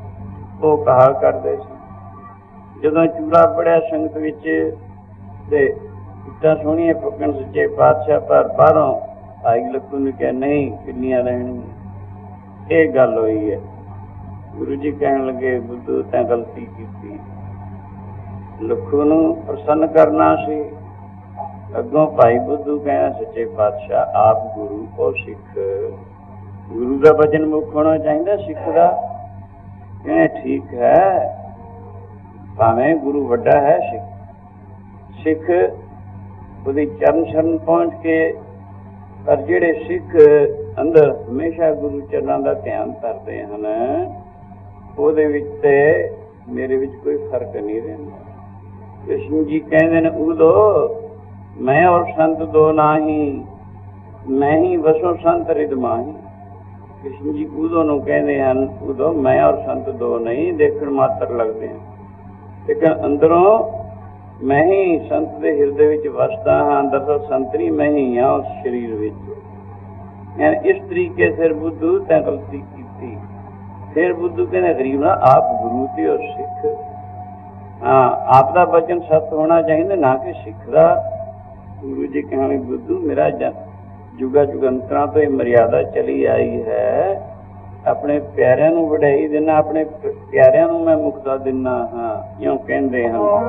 ਉਹ ਕਹਾ ਕਰਦੇ ਸੀ। ਜਦੋਂ ਚੂੜਾ ਪੜਿਆ ਸੰਗਤ ਵਿੱਚ ਤੇ ਇੱਟਾਂ ਸੋਹਣੀਆਂ ਪੱਕਣ ਸੱਚੇ ਪਾਤਸ਼ਾਹ, ਪਰ ਬਾਹਰੋਂ ਭਾਈ ਲੱਖੂ ਨੂੰ ਕਿਹਾ ਨਹੀਂ ਕਿੰਨੀਆਂ ਰਹਿਣਗੀਆਂ। ਇਹ ਗੱਲ ਹੋਈ ਹੈ। ਗੁਰੂ ਜੀ ਕਹਿਣ ਲੱਗੇ ਬੁੱਧੂ ਤੈਂ ਗਲਤੀ ਕੀਤੀ, ਲੱਖੂ ਨੂੰ ਪ੍ਰਸੰਨ ਕਰਨਾ ਸੀ। ਅੱਗੋਂ ਭਾਈ ਬੁੱਧੂ ਕਹਿੰਦਾ ਸੱਚੇ ਪਾਤਸ਼ਾਹ ਆਪ ਗੁਰੂ ਉਹ ਸਿੱਖ, ਗੁਰੂ ਦਾ ਵਚਨ ਮੁੱਖ ਹੋਣਾ ਚਾਹੀਦਾ ਸਿੱਖ ਦਾ। ਕਹਿੰਦੇ ਠੀਕ ਹੈ, ਭਾਵੇਂ ਗੁਰੂ ਵੱਡਾ ਹੈ, ਸਿੱਖ ਉਹਦੀ ਚਰਨ ਸ਼ਰਨ ਪਹੁੰਚ ਕੇ, ਪਰ ਜਿਹੜੇ ਸਿੱਖ ਅੰਦਰ ਹਮੇਸ਼ਾ ਗੁਰੂ ਚਰਨਾਂ ਦਾ ਧਿਆਨ ਕਰਦੇ ਹਨ, ਉਹਦੇ ਵਿੱਚ ਤੇ ਮੇਰੇ ਵਿੱਚ ਕੋਈ ਫਰਕ ਨਹੀਂ ਰਹਿੰਦਾ। ਕ੍ਰਿਸ਼ਨ ਜੀ ਕਹਿੰਦੇ ਨੇ ਉਦੋਂ ਮੈਂ ਔਰ ਸੰਤ ਦੋ ਨਾਹੀ, ਮੈਂ ਹੀ ਵਸੋ ਸੰਤ ਰਿਦ ਮਾਹੀ। ਕ੍ਰਿਸ਼ਨ ਜੀ ਉਦੋਂ ਨੂੰ ਕਹਿੰਦੇ ਹਨ, ਉਦੋਂ ਮੈਂ ਔਰ ਸੰਤ ਦੋ ਨਹੀਂ, ਦੇਖਣ ਮਾਤਰ ਲੱਗਦੇ ਹਨ, ਲੇਕਿਨ ਅੰਦਰੋਂ ਮੈਂ ਹੀ ਸੰਤ ਦੇ ਹਿਰਦੇ ਵਿੱਚ ਵਸਦਾ ਹਾਂ। ਦਰਅਸਲ ਸੰਤਰੀ ਮੈਂ ਹੀ ਹਾਂ ਉਸ ਸਰੀਰ ਵਿੱਚ। ਇਸ ਤਰੀਕੇ ਸਿਰ ਬੁੱਧੂ ਤੈਂ ਗਲਤੀ ਕੀਤੀ। ਫਿਰ ਬੁੱਧੂ ਕਹਿੰਦੇ ਗਰੀਬ ਨਾ ਆਪ ਗੁਰੂ ਤੇ ਔਰ ਸਿੱਖ, ਹਾਂ ਆਪ ਦਾ ਵਚਨ ਸੱਤ ਹੋਣਾ ਚਾਹੀਦਾ, ਨਾ ਕਿ ਸਿੱਖ ਦਾ। ਗੁਰੂ ਜੀ ਕਹਿਣ ਬੁੱਧੂ ਮੇਰਾ ਜੁਗਾ ਜੁਗੰਤਰਾਂ ਤੋਂ ਇਹ ਮਰਿਆਦਾ ਚਲੀ ਆਈ ਹੈ, ਆਪਣੇ ਪਿਆਰਿਆਂ ਨੂੰ ਵਡਿਆਈ ਦੇਣਾ, ਆਪਣੇ ਪਿਆਰਿਆਂ ਨੂੰ ਮੈਂ ਮੁਕਤਾ ਦਿੰਦਾ ਹਾਂ। ਇਉਂ ਕਹਿੰਦੇ ਹਨ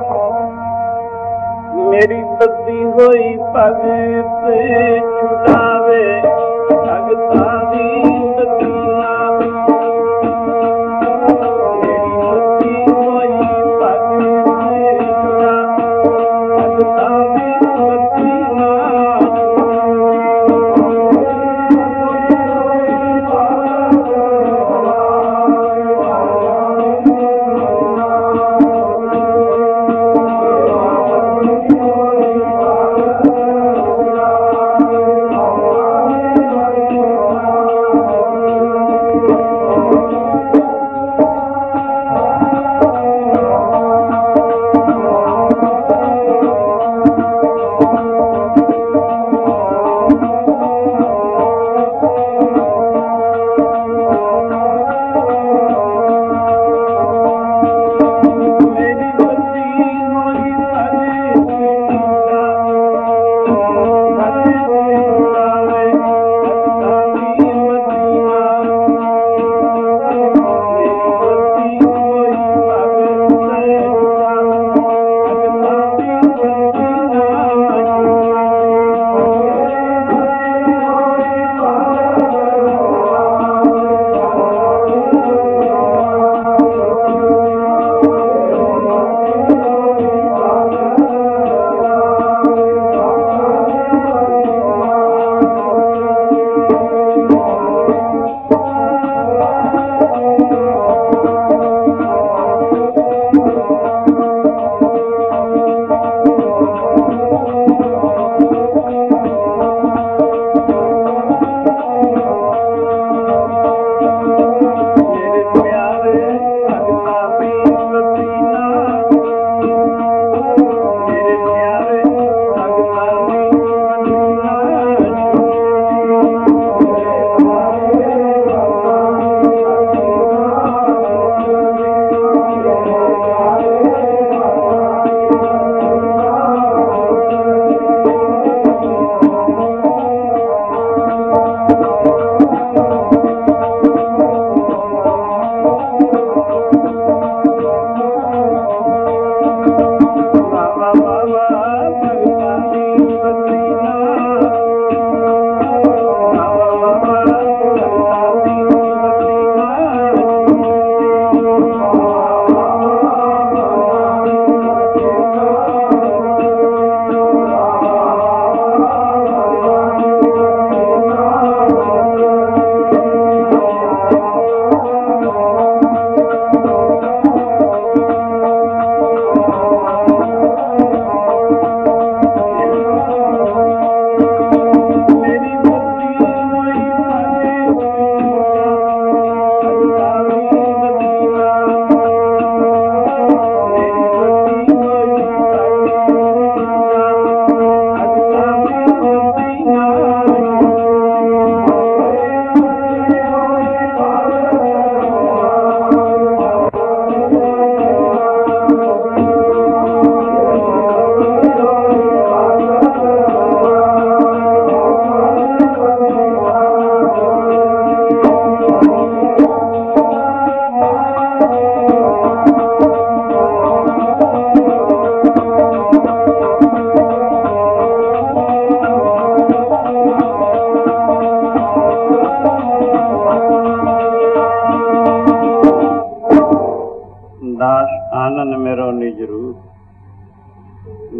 ਮੇਰੀ ਬੱਦੀ ਹੋਈ ਭਗਤ ਛੁਡਾਵੇ ਭਗਤਾਂ ਦੀ ਬਦੀਨਾ। ਮੇਰੀ ਬੱਦੀ ਹੋਈ ਭਗਤ ਛੁਡਾਵੇ ਭਗਤਾਂ ਦੀ ਬਦੀਨਾ।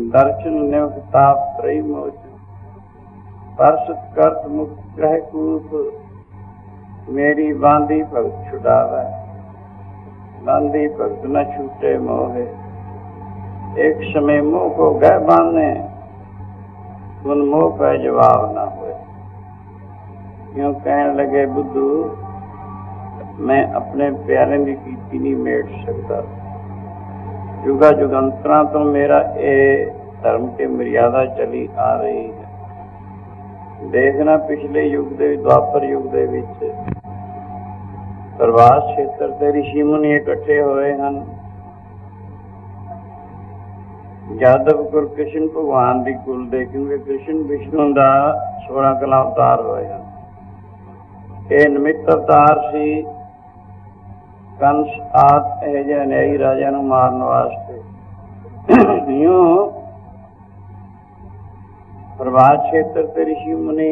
दर्शन निवक ताप त्रयी मोचन, परसत करत मुक्त ग्रह कूप, मेरी बांधी भगत छुड़ावै, बांधी भगत न छूटे मोहे, एक समय मुँह को गह बांधे, उन मोह पे जवाब ना हुए। क्यों कहने लगे बुद्धू, मैं अपने प्यारे की कीती नहीं मेट सकता। जुगा जुगंतरा तो मेरा ये धर्म की मर्यादा चली आ रही है। देखना पिछले युग दे द्वापर युग दे विच प्रवास क्षेत्र ते ऋषि मुनि इकट्ठे होए हन। यादव गुर कृष्ण भगवान की कुल दे, क्योंकि कृष्ण विष्णु का 16 कला अवतार होए हैं। ये निमित्त अवतार सी कंस आदि यह जे अन्यायी राजा नूं मारन वास्ते। यूं प्रभात क्षेत्र ते ऋषि मुनि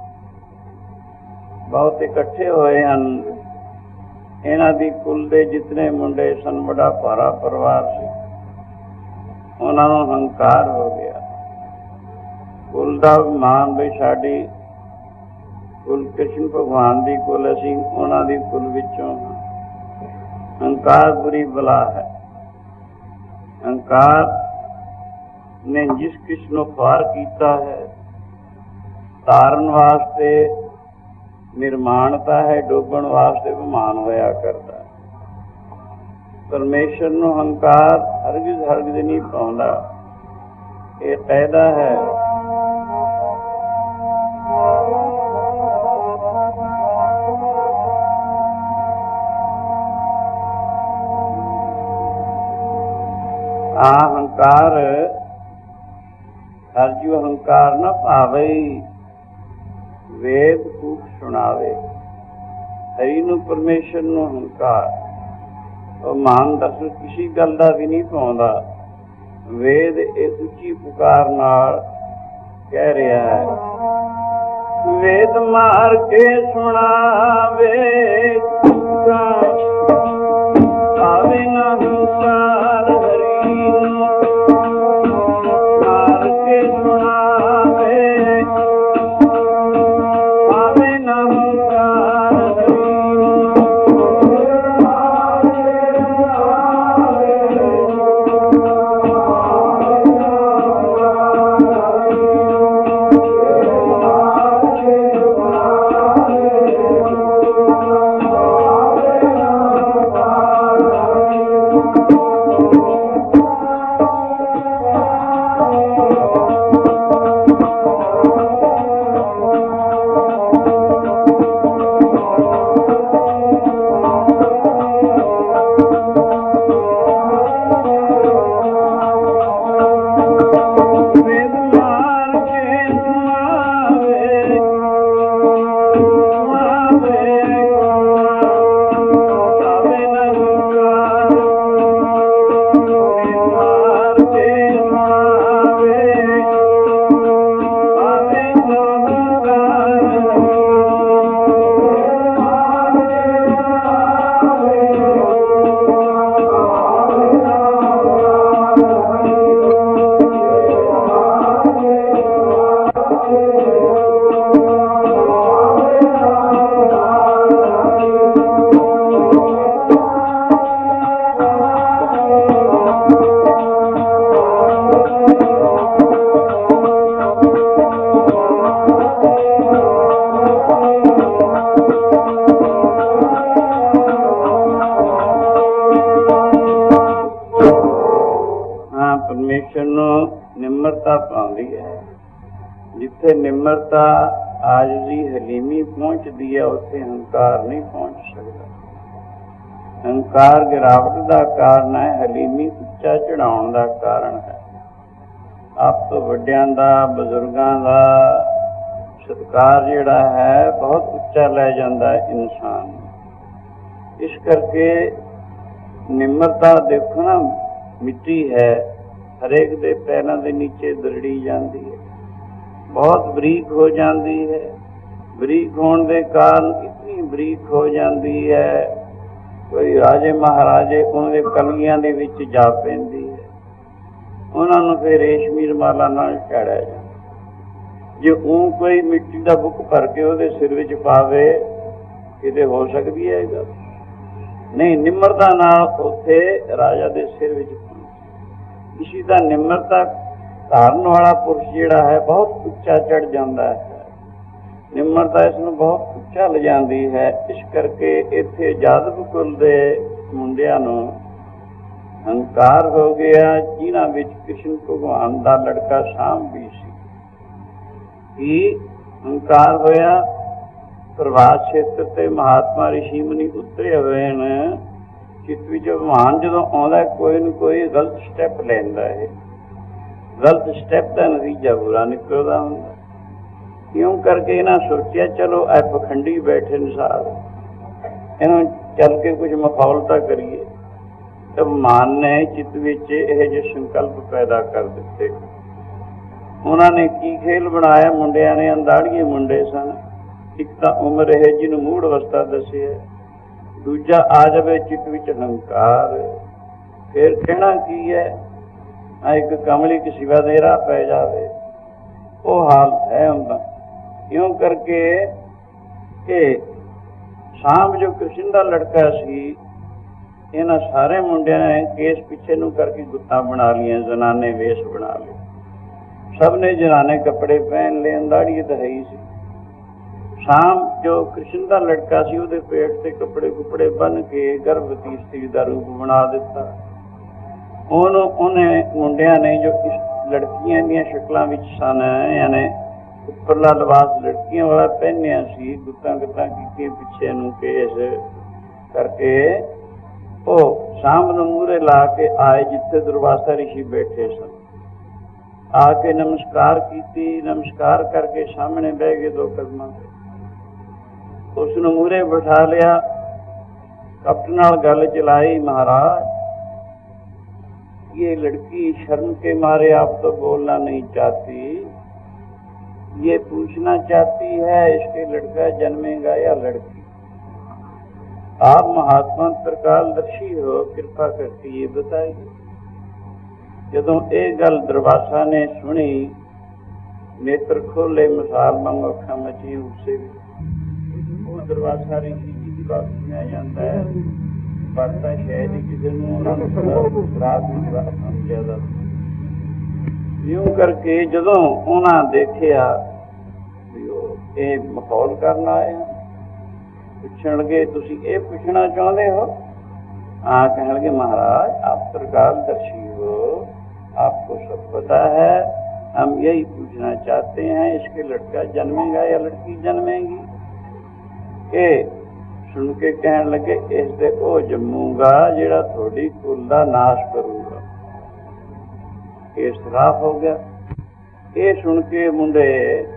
बहुत इकट्ठे होए हैं। इन्हां दी कुल दे जितने मुंडे सन, बड़ा भारा परिवार सी, उन्होंने हंकार हो गया। कुल का मान भी साड़ी कुल कृष्ण भगवान की कुल, असी उन्होंने कुल विचों। हंकार बुरी बला है। हंकार ने जिस किस नूं पार किया है, तारन वास्ते निर्माणता है, डूबण वास्ते विमान होया करता है। परमेश्वर नूं हंकार हरगिज नहीं पाउंदा। ये कायदा है। हंकार हर जीव हंकार न पावे, वेद फूक सुनावे। हरि नूं परमेश्वर नूं हंकार मान दस किसी गल का भी नहीं पाउंदा। वेद एक उच्ची पुकार नाल कह रहा है, वेद मार के सुनावे, आवे न हंकार हरि मार के सुनावे, आवे न हंकार हरि। जिथे निम्रता आजली हलीमी पहुंचती है, उत्थे हंकार नहीं पहुंच सकता। हंकार गिरावट का कारण है, हलीमी उच्चा चढ़ाउण का कारण है। आप वड्डियां दा, बजुर्गां दा सत्कार जिहड़ा है बहुत उच्चा लै जांदा है इंसान। इस करके निम्रता देखो ना, मिट्टी है, हरेक दे पैरों के नीचे दरड़ी जाती है, बहुत बरीक हो जाती है। बरीक होने के कारण इतनी बरीक हो जाती है, कोई राजे महाराजे उनके कलियां दे विच जा पैंदी है। ਉਹਨਾਂ ਨੂੰ ਫਿਰ ਰੇਸ਼ਮੀ ਰੁਮਾਲਾਂ ਨਾਲ ਝਾੜਿਆ ਜਾਂਦਾ। ਜੇ ਉਹ ਕੋਈ ਮਿੱਟੀ ਦਾ ਬੁੱਕ ਭਰ ਕੇ ਉਹਦੇ ਸਿਰ ਵਿੱਚ ਪਾਵੇ, ਕਿਤੇ ਹੋ ਸਕਦੀ ਹੈ ਇਹ ਗੱਲ? ਨਹੀਂ, ਨਿਮਰਤਾ ਨਾਲ ਉੱਥੇ ਰਾਜਾ ਦੇ ਸਿਰ ਵਿੱਚ ਇਸੀ ਦਾ ਨਿਮਰਤਾ ਧਾਰਨ ਵਾਲਾ ਪੁਰਸ਼ ਜਿਹੜਾ ਹੈ ਬਹੁਤ ਉੱਚਾ ਚੜ ਜਾਂਦਾ ਹੈ। ਨਿਮਰਤਾ ਇਸ ਨੂੰ ਬਹੁਤ ਉੱਚਾ ਲਿਜਾਂਦੀ ਹੈ। ਇਸ ਕਰਕੇ ਇੱਥੇ ਜਾਦਵ ਕੁਲ ਦੇ ਮੁੰਡਿਆਂ ਨੂੰ ਹੰਕਾਰ ਹੋ ਗਿਆ, ਜਿਨ੍ਹਾਂ ਵਿੱਚ ਕ੍ਰਿਸ਼ਨ ਭਗਵਾਨ ਦਾ ਲੜਕਾ ਸ਼ਾਮ ਵੀ ਸੀ। ਕੀ ਹੰਕਾਰ ਹੋਇਆ? ਪ੍ਰਭਾਤ ਖੇਤਰ ਤੇ ਮਹਾਤਮਾ ਰਿਸ਼ੀ ਮੁਨੀ ਉਤਰੇ ਹੋਏ ਨੇ। ਚਿੱਤ ਵਿੱਚ ਭਗਵਾਨ ਜਦੋਂ ਆਉਂਦਾ ਕੋਈ ਨਾ ਕੋਈ ਗਲਤ ਸਟੈਪ ਲੈਂਦਾ ਹੈ, ਗਲਤ ਸਟੈਪ ਦਾ ਨਤੀਜਾ ਬੁਰਾ ਨਿਕਲਦਾ ਹੁੰਦਾ। ਕਿਉਂ ਕਰਕੇ ਇਹਨਾਂ ਸੋਚਿਆ ਚਲੋ ਇਹ ਪਖੰਡੀ ਬੈਠੇ ਨੇ ਸਾਰੇ, ਇਹਨਾਂ ਚੱਲ ਕੇ ਕੁਝ ਮਖੌਲਤਾ ਕਰੀਏ। ਤਾਂ ਭਗਵਾਨ ਨੇ ਚਿੱਤ ਵਿੱਚ ਇਹ ਜਿਹੇ ਸੰਕਲਪ ਪੈਦਾ ਕਰ ਦਿੱਤੇ। ਉਹਨਾਂ ਨੇ ਕੀ ਖੇਲ ਬਣਾਇਆ? ਮੁੰਡਿਆਂ ਨੇ ਅੰਦਾੜੀਏ ਮੁੰਡੇ ਸਨ। ਇੱਕ ਤਾਂ ਉਮਰ ਇਹ ਜਿਹਨੂੰ ਮੂੜ ਅਵਸਥਾ ਦੱਸਿਆ, ਦੂਜਾ ਆ ਜਾਵੇ ਚਿੱਤ ਵਿੱਚ ਹੰਕਾਰ। ਫਿਰ ਕਹਿਣਾ ਕੀ ਹੈ? ਇੱਕ ਕਮਲੀ ਕਿਸੇ ਸਿਵਾ ਦੇ ਰਾਹ ਪੈ ਜਾਵੇ, ਉਹ ਹਾਲ ਹੈ ਹੁੰਦਾ। ਇਉਂ ਕਰਕੇ ਕਿ ਸ਼ਾਮ ਜੋ ਕ੍ਰਿਸ਼ਨ ਦਾ ਲੜਕਾ ਸੀ, ਇਹਨਾਂ ਸਾਰੇ ਮੁੰਡਿਆਂ ਨੇ ਕੇਸ ਪਿੱਛੇ ਨੂੰ ਕਰਕੇ ਗੁੱਤਾਂ ਬਣਾ ਲਈਆਂ, ਜ਼ਨਾਨੇ ਵੇਸ਼ ਬਣਾ ਲਏ। ਸਭ ਨੇ ਜਨਾਨੇ ਕੱਪੜੇ ਪਹਿਨ ਲਏ, ਅੰਦਾੜੀਏ ਤਾਂ ਹੈ ਹੀ ਸੀ। ਸ਼ਾਮ ਜੋ ਕ੍ਰਿਸ਼ਨ ਦਾ ਲੜਕਾ ਸੀ, ਉਹਦੇ ਪੇਟ ਤੇ ਕੱਪੜੇ ਕੁਪੜੇ ਬੰਨ ਕੇ ਗਰਭਵਤੀ ਇਸਤਰੀ ਦਾ ਰੂਪ ਬਣਾ ਦਿੱਤਾ। ਉਹਨੇ ਮੁੰਡਿਆਂ ਨੇ ਜੋ ਇਸ ਲੜਕੀਆਂ ਦੀਆਂ ਸ਼ਕਲਾਂ ਵਿੱਚ ਸਨ, ਯਾਨੀ ਉੱਪਰਲਾ ਲਿਬਾਸ ਲੜਕੀਆਂ ਵਾਲਾ ਪਹਿਨਿਆ ਸੀ, ਗੁੱਤਾਂ ਗੁੱਤਾਂ ਕੀਤੀਆਂ ਪਿੱਛੇ ਨੂੰ ਕੇਸ ਕਰਕੇ, ਉਹ ਸ਼ਾਮ ਨੂੰ ਮੂਹਰੇ ਲਾ ਕੇ ਆਏ ਜਿੱਥੇ ਦੁਰਵਾਸਾ ਰਿਸ਼ੀ ਬੈਠੇ ਸਨ। ਆ ਕੇ ਨਮਸਕਾਰ ਕੀਤੀ। ਨਮਸਕਾਰ ਕਰਕੇ ਸਾਹਮਣੇ ਬਹਿ ਗਏ ਦੋ ਕਦਮਾਂ ਤੇ। ਉਸ ਨੂੰ ਮੂਹਰੇ ਬਿਠਾ ਲਿਆ, ਕਪਟ ਨਾਲ ਗੱਲ ਚਲਾਈ। ਮਹਾਰਾਜ, ये लड़की शर्म के मारे आप तो बोलना नहीं चाहती, ये पूछना चाहती है इसके लड़का जन्मेगा या लड़की? आप महात्मा त्रिकालदर्शी हो, कृपा करके ये बताइए। ਜਦੋਂ ਇਹ ਗੱਲ ਦਰਵਾਸਾ ਨੇ ਸੁਣੀ, ਨੇਤਰ ਖੋਲੇ, ਮਿਸਾਲ ਵਾਂਗ ਅੱਖਾਂ ਮਚੀ ਉਸੇ ਵਿੱਚ। ਉਹ ਦਰਵਾਸਾ ਰਿਸ਼ੀ ਜੀ ਦੀ ਬਾਤ ਸੁਣਿਆ ਜਾਂਦਾ ਹੈ, ਪਰ ਤਾਂ ਸ਼ਾਇਦ ਹੀ ਕਿਸੇ ਨੂੰ ਰਾਤ ਨੂੰ ਸਮਝਿਆ। ਇਉਂ ਕਰਕੇ ਜਦੋਂ ਉਹਨਾਂ ਦੇਖਿਆ ਵੀ ਉਹ ਇਹ ਮਖੌਲ ਕਰਨ ਆਇਆ, ਪੁੱਛਣ ਲੱਗੇ ਤੁਸੀਂ ਇਹ ਪੁੱਛਣਾ ਚਾਹੁੰਦੇ ਹੋ? हाँ, कहने लगे महाराज आप त्रिकालदर्शी हो, आपको सब पता है, हम यही पूछना चाहते हैं इसके लड़का जन्मेगा या लड़की जन्मेगी? के सुन के कहने लगे इस दे ओ जम्मूगा जिहड़ा थोड़ी कुल दा नाश करूगा। ये श्राप हो गया। ये सुन के मुंडे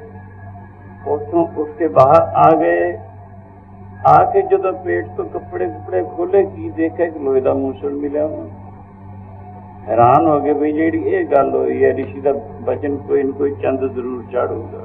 उठों उठ के बाहर आ गए। आके ਜਦੋਂ पेट तो कपड़े कुपड़े खोले, की देखा कि लोहे का मूसल मिला। हैरान हो गए भी जी ये गल हुई है, ऋषि का बचन कोई न कोई चंद जरूर चाड़ूगा।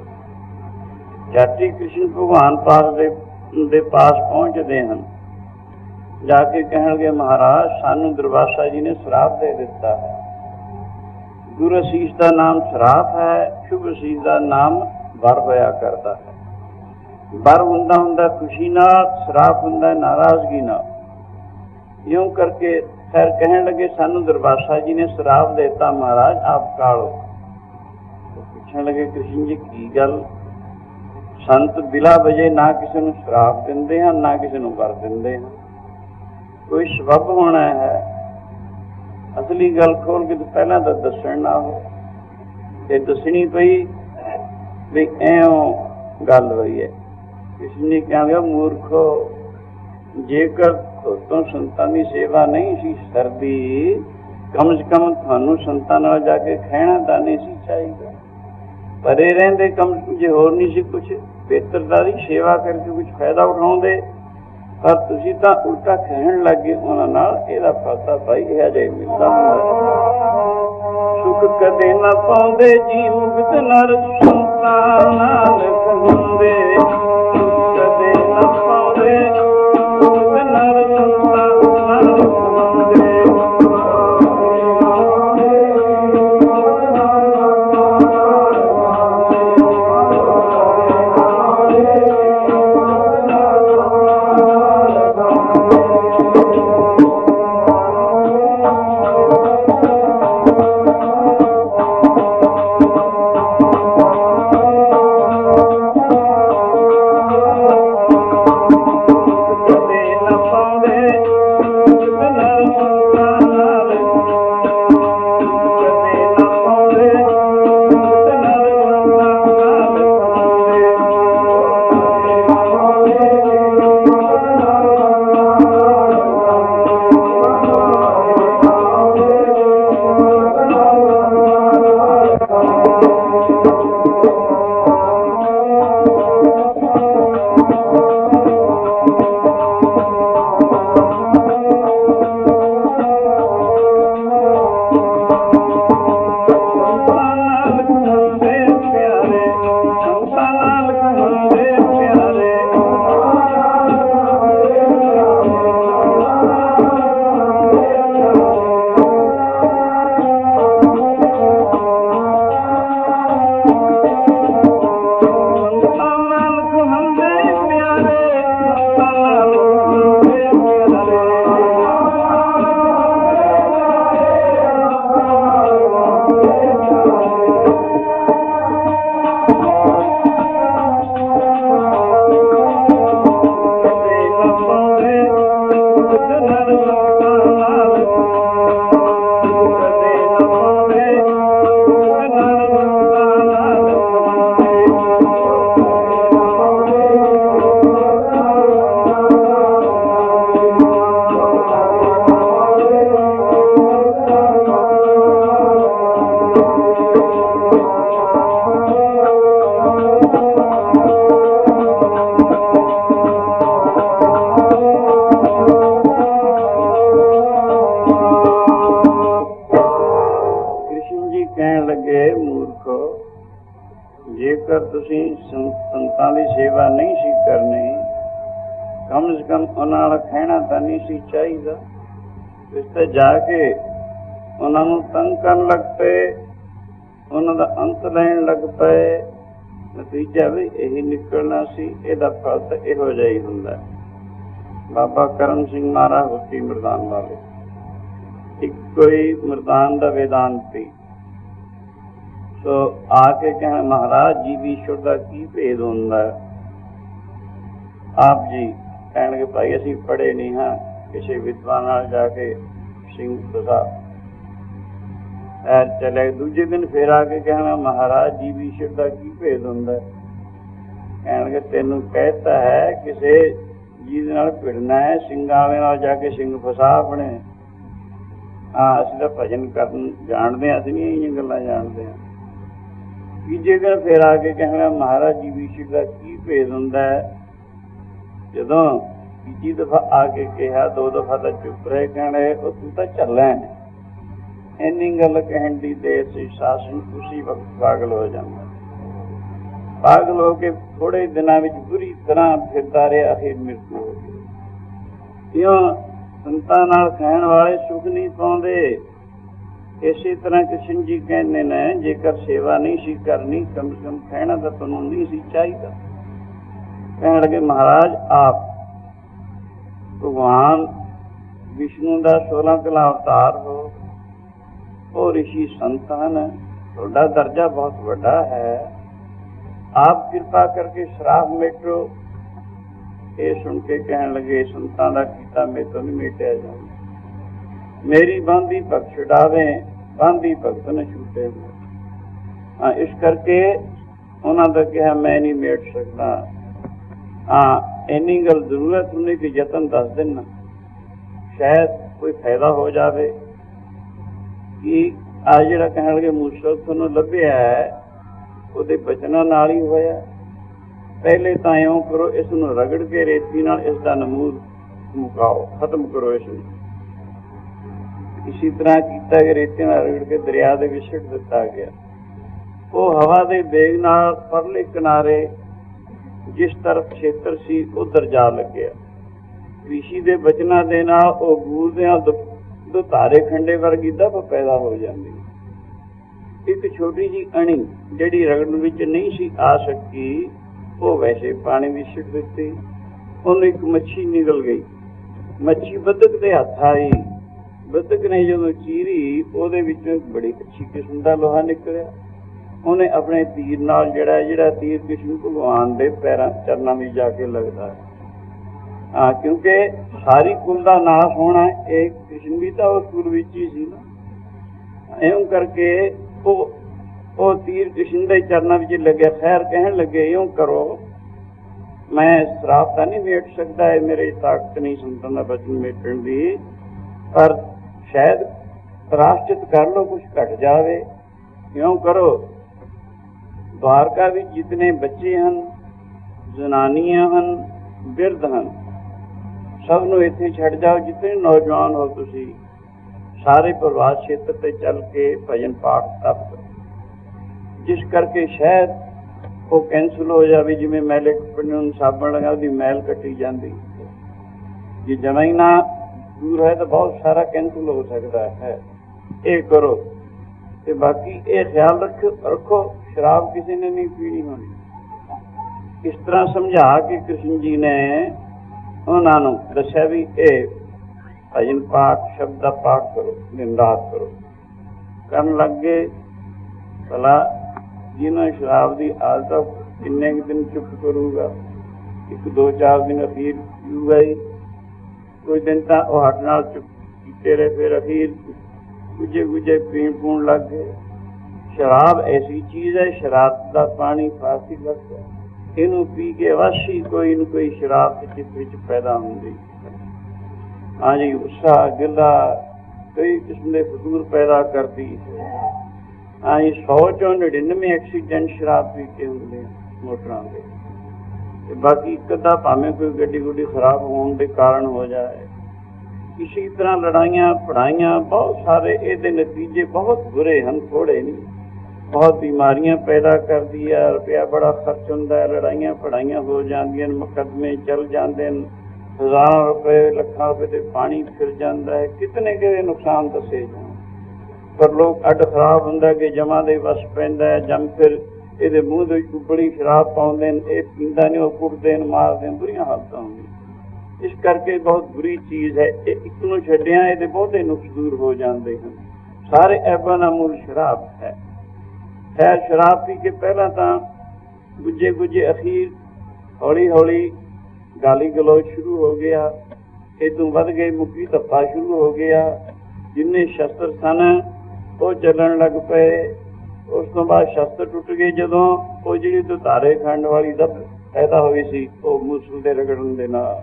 जाति कृष्ण भगवान दे पास पहुंचते हैं, जाके कहने लगे महाराज सानू दुर्वासा जी ने श्राप दे दिता है। गुरु असीस का नाम श्राप है, शुभ असीस का नाम वर होया करता है। वर हुंदा हुंदा खुशी नाल, श्राप हुंदा नाराजगी नाल। यूं करके खैर कहने लगे सानू दुर्वासा जी ने श्राप देता महाराज, आप कालो। तो पूछने लगे कृष्ण जी की गल? संत बिला वजह ना किसी नूं श्राप दिंदे हैं, ना किसी नूं वर दिंदे हैं। कोई सबब होना है। असली गल खोल के तो पहला तो दसण ना हो, ये दसनी पई भी ऐं गल हुई है। कृष्ण ने कहा मूर्खो, जेकर तो संतां दी सेवा नहीं सी सरदी, कम से कम थानू संतां नाल जाके खैना तां नहीं सी चाहिए। परे रहिंदे कम जे होर नहीं सी कुछ बेहतरता दी सेवा करके कुछ फायदा उठाउंदे, पर तुसीं तां उल्टा खैण लग गए उन्हां नाल। इहदा फायदा भाई इहा जिहा मिलदा हुंदा। सुख कदे ना पाउंदे जी मुक्त नर, संतां नानक हुंदे। ਜੇਕਰ ਤੁਸੀਂ ਸੰਤਾਂ ਦੀ ਸੇਵਾ ਨਹੀਂ ਸੀ ਕਰਨੀ, ਕਮ ਸੇ ਕਮ ਉਹਨਾਂ ਨਾਲ ਕਹਿਣਾ ਤਾਂ ਨਹੀਂ ਸੀ ਚਾਹੀਦਾ। ਇਸ ਤੇ ਜਾ ਕੇ ਉਹਨਾਂ ਨੂੰ ਤੰਗ ਕਰਨ ਲੱਗ ਪਏ, ਉਹਨਾਂ ਦਾ ਅੰਤ ਲੈਣ ਲੱਗ ਪਏ, ਨਤੀਜਾ ਵੀ ਇਹੀ ਨਿਕਲਣਾ ਸੀ। ਇਹਦਾ ਫਲ ਤਾਂ ਇਹੋ ਜਿਹਾ ਹੀ ਹੁੰਦਾ। ਬਾਬਾ ਕਰਮ ਸਿੰਘ ਮਹਾਰਾਜ ਹੁੱਤੀ ਮਰਦਾਨ ਵਾਲੇ, ਇੱਕ ਕੋਈ ਮਰਦਾਨ ਦਾ ਵੇਦਾਂਤੀ, ਸੋ ਆ ਕੇ ਕਹਿਣਾ ਮਹਾਰਾਜ ਜੀ ਵੀ ਈਸ਼ਵਰ ਦਾ ਕੀ ਭੇਦ ਹੁੰਦਾ। ਆਪ ਜੀ ਕਹਿਣਗੇ ਭਾਈ ਅਸੀਂ ਪੜ੍ਹੇ ਨਹੀਂ ਹਾਂ, ਕਿਸੇ ਵਿਦਵਾਨ ਨਾਲ ਜਾ ਕੇ ਸਿੰਘ ਫਸਾ ਚਲੇ। ਦੂਜੇ ਦਿਨ ਫਿਰ ਆ ਕੇ ਕਹਿਣਾ ਮਹਾਰਾਜ ਜੀ ਵੀ ਈਸ਼ਵਰ ਦਾ ਕੀ ਭੇਦ ਹੁੰਦਾ। ਕਹਿਣਗੇ ਤੈਨੂੰ ਕਹਿਤਾ ਹੈ ਕਿਸੇ ਜਿਹਦੇ ਨਾਲ ਭਿੜਨਾ ਹੈ, ਸਿੰਘਾਂ ਵਾਲੇ ਨਾਲ ਜਾ ਕੇ ਸਿੰਘ ਫਸਾ ਆਪਣੇ। ਹਾਂ ਅਸੀਂ ਤਾਂ ਭਜਨ ਕਰਨ ਜਾਣਦੇ ਹਾਂ, ਅਸੀਂ ਨਹੀਂ ਇਹੀਆਂ ਗੱਲਾਂ ਜਾਣਦੇ ਹਾਂ। ਤੀਜੇ ਦਿਨ ਫਿਰ ਆ ਕੇ ਕਹਿਣਾ ਮਹਾਰਾਜ ਜੀ ਵੀ ਈਸ਼ਵਰ ਦਾ ਕੀ ਭੇਦ ਹੁੰਦਾ ਹੈ। ਜਦੋਂ ਤੀਜੀ ਦਫਾ ਆ ਕੇ ਕਿਹਾ, 2 ਦਫਾ ਤਾਂ ਚੁੱਪ ਰਹੇ, ਕਹਿਣਾ ਉਹ ਤੂੰ ਤਾਂ ਚੱਲਾਂ। ਇੰਨੀ ਗੱਲ ਕਹਿਣ ਦੀ ਦੇਰ ਸੀ ਸ਼ਾਸਨ ਉਸੀ ਵਕਤ ਪਾਗਲ ਹੋ ਜਾਂਦਾ। ਪਾਗਲ ਹੋ ਕੇ ਥੋੜੇ ਦਿਨਾਂ ਵਿੱਚ ਬੁਰੀ ਤਰ੍ਹਾਂ ਫਿਰਦਾ ਰਿਹਾ, ਅਖੀਰ ਮ੍ਰਿਤੂ ਹੋ ਗਈ। ਕਿਉਂ? ਸੰਤਾਂ ਨਾਲ ਕਹਿਣ ਵਾਲੇ ਸੁਖ ਨਹੀਂ ਪਾਉਂਦੇ। ਇਸੇ ਤਰ੍ਹਾਂ ਕ੍ਰਿਸ਼ਨ ਜੀ ਕਹਿੰਦੇ ਨੇ ਜੇਕਰ ਸੇਵਾ ਨਹੀਂ ਸੀ ਕਰਨੀ, ਕਮ ਸੇ ਕਮ ਕਹਿਣਾ ਤਾਂ ਤੁਹਾਨੂੰ ਨਹੀਂ ਸੀ ਚਾਹੀਦਾ। ਕਹਿਣ ਲੱਗੇ ਮਹਾਰਾਜ ਆਪ ਭਗਵਾਨ ਵਿਸ਼ਨੂੰ ਦਾ 16 ਕਲਾ ਅਵਤਾਰ ਹੋ, ਉਹ ਰਿਸ਼ੀ ਸੰਤ ਹਨ, ਤੁਹਾਡਾ ਦਰਜਾ ਬਹੁਤ ਵੱਡਾ ਹੈ, ਆਪ ਕਿਰਪਾ ਕਰਕੇ ਸ਼ਰਾਬ ਮੇਟੋ। ਇਹ ਸੁਣ ਕੇ ਕਹਿਣ ਲੱਗੇ ਸੰਤਾਂ ਦਾ ਕੀਤਾ ਮੇਰੇ ਤੋਂ ਨਹੀਂ ਮੇਟਿਆ ਜਾਂਦਾ। ਮੇਰੀ ਬਾਂਦੀ ਭਗਤ ਛੁਡਾਵੇ, ਬਾਂਦੀ ਭਗਤ न ਛੁੱਟੇ। ਹਾਂ ਇਸ ਕਰਕੇ ਉਹਨਾਂ ਦਾ ਕਿਹਾ ਮੈਂ ਨਹੀਂ ਮੇਟ ਸਕਦਾ। ਹਾਂ ਇੰਨੀ ਗੱਲ ਜ਼ਰੂਰਤ ਹੁੰਦੀ ਕਿ ਯਤਨ ਦੱਸ ਦੇਣਾ, ਸ਼ਾਇਦ ਕੋਈ ਫਾਇਦਾ ਹੋ ਜਾਵੇ। ਕਿ ਆ ਜਿਹੜਾ ਕਹਿਣ ਲੱਗੇ ਮੂਸਲ ਤੁਹਾਨੂੰ ਲੱਭਿਆ ਹੈ, ਉਹਦੇ ਬਚਨਾਂ ਨਾਲ ਹੀ ਹੋਇਆ। ਪਹਿਲੇ ਤਾਂ ਇਉਂ ਕਰੋ, ਇਸ ਨੂੰ ਰਗੜ ਕੇ ਰੇਤੀ ਨਾਲ ਇਸ ਦਾ ਨਮੂਦ ਮੁਕਾਓ, ਖਤਮ ਕਰੋ ਇਸ ਨੂੰ। ਇਸੀ ਤਰ੍ਹਾਂ ਕੀਤਾ ਕਿ ਰੇਤੀ ਨਾਲ ਰਗੜ ਕੇ ਦਰਿਆ ਦੇ ਵਿੱਚ ਸਿੱਟ ਦਿੱਤਾ ਗਿਆ। ਉਹ ਹਵਾ ਦੇ ਵੇਗ ਨਾਲ ਪਰਲੇ ਕਿਨਾਰੇ ਜਿਸ ਤਰਫ ਖੇਤਰ ਸੀ ਉੱਧਰ ਜਾ ਲੱਗਿਆ। ਰਿਸ਼ੀ ਦੇ ਬਚਨਾਂ ਦੇ ਨਾਲ ਉਹ ਗੂਰਦਿਆਂ ਦੋ ਤਾਰੇ ਖੰਡੇ ਵਰਗੀ ਦਬ ਪੈਦਾ ਹੋ ਜਾਂਦੀ। ਇੱਕ ਛੋਟੀ ਜਿਹੀ ਅਣੀ ਜਿਹੜੀ ਰਗੜਨ ਵਿੱਚ ਨਹੀਂ ਸੀ ਆ ਸਕੀ, ਉਹ ਵੈਸੇ ਪਾਣੀ ਵਿੱਚ ਸਿੱਟ ਦਿੱਤੀ। ਉਹਨੂੰ ਇੱਕ ਮੱਛੀ ਨਿਕਲ ਗਈ। ਮੱਛੀ ਬੱਤਖ ਦੇ ਹੱਥ ਆਈ। ਬੱਤਖ ਨੇ ਜਦੋਂ ਚੀਰੀ, ਉਹਦੇ ਵਿੱਚੋਂ ਬੜੀ ਅੱਛੀ ਕਿਸਮ ਦਾ ਲੋਹਾ ਨਿਕਲਿਆ। ਉਹਨੇ ਆਪਣੇ ਤੀਰ ਨਾਲ ਜਿਹੜਾ ਤੀਰ ਕ੍ਰਿਸ਼ਨ ਭਗਵਾਨ ਦੇ ਪੈਰਾਂ ਚਰਨਾਂ ਵਿੱਚ ਜਾ ਕੇ ਲੱਗਦਾ ਹੈ। ਹਾਂ ਕਿਉਂਕਿ ਸਾਰੀ ਕੁਲ ਦਾ ਨਾਸ਼ ਹੋਣਾ, ਇਹ ਕ੍ਰਿਸ਼ਨ ਵੀ ਤਾਂ ਉਸ ਕੁਲ ਵਿੱਚ ਹੀ ਸੀ ਨਾ। ਇਉਂ ਕਰਕੇ ਉਹ ਤੀਰ ਕ੍ਰਿਸ਼ਨ ਦੇ ਚਰਨਾਂ ਵਿੱਚ ਲੱਗਿਆ। ਖੈਰ ਕਹਿਣ ਲੱਗੇ ਇਉਂ ਕਰੋ, ਮੈਂ ਸ਼ਰਾਬ ਤਾਂ ਨਹੀਂ ਮੇਟ ਸਕਦਾ, ਹੈ ਮੇਰੇ ਤਾਕਤ ਨਹੀਂ ਸੰਤਾਂ ਦਾ ਬਚਨ ਮੇਟਣ ਦੀ, ਪਰ ਸ਼ਾਇਦ ਪ੍ਰਾਸ਼ਚਿਤ ਕਰ ਲਓ, ਕੁਛ ਘਟ ਜਾਵੇ। ਇਉਂ ਕਰੋ, ਦੁਆਰਕਾ ਵਿੱਚ ਜਿਤਨੇ ਬੱਚੇ ਹਨ, ਜ਼ਨਾਨੀਆਂ ਹਨ, ਬਿਰਧ ਹਨ, ਸਭ ਨੂੰ ਇੱਥੇ ਛੱਡ ਜਾਓ। ਜਿਤਨੇ ਨੌਜਵਾਨ ਹੋ ਤੁਸੀਂ, ਸਾਰੇ ਪ੍ਰਵਾਸ ਖੇਤਰ ਤੇ ਚੱਲ ਕੇ ਭਜਨ ਪਾਠ ਤਪ ਕਰੋ, ਜਿਸ ਕਰਕੇ ਸ਼ਾਇਦ ਉਹ ਕੈਂਸਲ ਹੋ ਜਾਵੇ। ਜਿਵੇਂ ਮੈਲੇ ਕੱਪੜੇ ਨੂੰ ਸਾਬਣ ਲਗਾ ਉਹਦੀ ਮੈਲ ਕੱਟੀ ਜਾਂਦੀ, ਜੇ ਜਮਾ ਹੀ ਨਾ ਦੂਰ ਹੈ ਤਾਂ ਬਹੁਤ ਸਾਰਾ ਕੈਂਸਲ ਹੋ ਸਕਦਾ ਹੈ। ਇਹ ਕਰੋ ਤੇ ਬਾਕੀ ਇਹ ਖਿਆਲ ਰੱਖੋ ਸ਼ਰਾਬ ਕਿਸੇ ਨੇ ਨਹੀਂ ਪੀਣੀ ਹੋਣੀ। ਇਸ ਤਰ੍ਹਾਂ ਸਮਝਾ ਕੇ ਕ੍ਰਿਸ਼ਨ ਜੀ ਨੇ ਉਹਨਾਂ ਨੂੰ ਦੱਸਿਆ ਵੀ ਇਹ ਭਜਨ ਪਾਠ ਸ਼ਬਦ ਦਾ ਪਾਠ ਕਰੋ, ਦਿਨ ਰਾਤ ਕਰੋ। ਕਰਨ ਲੱਗ ਗਏ। ਭਲਾ ਜਿਹਨਾਂ ਸ਼ਰਾਬ ਦੀ ਆਦਤ ਕਿੰਨੇ ਕੁ ਦਿਨ ਚੁੱਪ ਕਰੂਗਾ? 1 2 4 ਦਿਨ ਅਖੀਰ ਪੀਊਗਾ ਹੀ। ਕੁਝ ਦਿਨ ਤਾਂ ਉਹ ਹੱਟ ਨਾਲ ਚੁੱਪ ਕੀਤੇ ਰਹੇ, ਫਿਰ ਅਖੀਰ ਗੁੱਜੇ ਪੀਣ ਪੂਣ ਲੱਗ ਗਏ। ਸ਼ਰਾਬ ਐਸੀ ਚੀਜ਼ ਹੈ, ਸ਼ਰਾਬ ਦਾ ਪਾਣੀ ਫਾਰਸੀ ਲੱਗਦਾ, ਇਹਨੂੰ ਪੀ ਕੇ ਵਾਸ਼ੀ ਕੋਈ ਨਾ ਕੋਈ ਸ਼ਰਾਬ ਦੇ ਚਿੱਤ ਵਿੱਚ ਪੈਦਾ ਹੁੰਦੀ। ਹਾਂਜੀ ਗੁੱਸਾ ਗਿੱਲਾ ਕਈ ਕਿਸਮ ਦੇ ਫਜ਼ੂਲ ਪੈਦਾ ਕਰਦੀ ਹੈ। ਹਾਂਜੀ 100 ਚੋਂ 99 ਐਕਸੀਡੈਂਟ ਸ਼ਰਾਬ ਪੀ ਕੇ ਹੁੰਦੇ ਮੋਟਰਾਂ ਦੇ। ਤੇ ਬਾਕੀ ਇੱਕ ਅੱਧਾ ਭਾਵੇਂ ਕੋਈ ਗੱਡੀ ਗੁੱਡੀ ਖਰਾਬ ਹੋਣ ਦੇ ਕਾਰਨ ਹੋ ਜਾਏ। ਇਸੇ ਤਰ੍ਹਾਂ ਲੜਾਈਆਂ ਪੜ੍ਹਾਈਆਂ ਬਹੁਤ ਸਾਰੇ ਇਹਦੇ ਨਤੀਜੇ ਬਹੁਤ ਬੁਰੇ ਹਨ, ਥੋੜ੍ਹੇ ਨਹੀਂ। ਬਹੁਤ ਬਿਮਾਰੀਆਂ ਪੈਦਾ ਕਰਦੀ ਹੈ, ਰੁਪਇਆ ਬੜਾ ਖਰਚ ਹੁੰਦਾ ਹੈ, ਲੜਾਈਆਂ ਪੜ੍ਹਾਈਆਂ ਹੋ ਜਾਂਦੀਆਂ ਨੇ, ਮੁਕੱਦਮੇ ਚੱਲ ਜਾਂਦੇ ਨੇ, ਹਜ਼ਾਰਾਂ ਰੁਪਏ ਲੱਖਾਂ ਰੁਪਏ ਤੇ ਪਾਣੀ ਫਿਰ ਜਾਂਦਾ ਹੈ। ਕਿਤਨੇ ਕਿਹੜੇ ਨੁਕਸਾਨ ਦੱਸੇ ਜਾਣ, ਪਰ ਲੋਕ ਅੱਡ ਖਰਾਬ ਹੁੰਦਾ ਕਿ ਜਮਾਂ ਦੇ ਵਸ ਪੈਂਦਾ ਹੈ। ਜੰਮ ਫਿਰ ਇਹਦੇ ਮੂੰਹ ਦੇ ਵਿੱਚ ਬੜੀ ਸ਼ਰਾਬ ਪਾਉਂਦੇ ਨੇ, ਇਹ ਪੀਂਦਾ ਨਹੀਂ, ਉਹ ਕੁੱਟਦੇ ਨੇ, ਮਾਰਦੇ ਨੇ, ਬੁਰੀਆਂ ਹਾਲਤਾਂ ਹੁੰਦੀਆਂ। ਇਸ ਕਰਕੇ ਬਹੁਤ ਬੁਰੀ ਚੀਜ਼ ਹੈ ਇਹ। ਇੱਕ ਨੂੰ ਛੱਡਿਆ ਇਹਦੇ ਬਹੁਤੇ ਨੁਕਸ ਦੂਰ ਹੋ ਜਾਂਦੇ ਹਨ। ਸਾਰੇ ਐਬਾਂ ਦਾ ਮੂਲ ਸ਼ਰਾਬ ਹੈ। ਖੈਰ, ਸ਼ਰਾਬ ਪੀ ਕੇ ਪਹਿਲਾਂ ਤਾਂ ਗੁੱਜੇ ਗੁੱਜੇ, ਅਖੀਰ ਹੌਲੀ ਹੌਲੀ ਗਾਲੀ ਗਲੋਚ ਸ਼ੁਰੂ ਹੋ ਗਿਆ। ਇਹ ਤੋਂ ਵੱਧ ਗਏ ਮੁੱਕੀ ਧੱਪਾ ਸ਼ੁਰੂ ਹੋ ਗਿਆ। ਜਿੰਨੇ ਸ਼ਸਤਰ ਸਨ ਉਹ ਚੱਲਣ ਲੱਗ ਪਏ। ਉਸ ਤੋਂ ਬਾਅਦ ਸ਼ਸਤਰ ਟੁੱਟ ਗਏ। ਜਦੋਂ ਉਹ ਜਿਹੜੀ ਦੁਧਾਰੇ ਖੰਡ ਵਾਲੀ ਦਬ ਪੈਦਾ ਹੋਈ ਸੀ, ਉਹ ਮੂਸਲ ਦੇ ਰਗੜਨ ਦੇ ਨਾਲ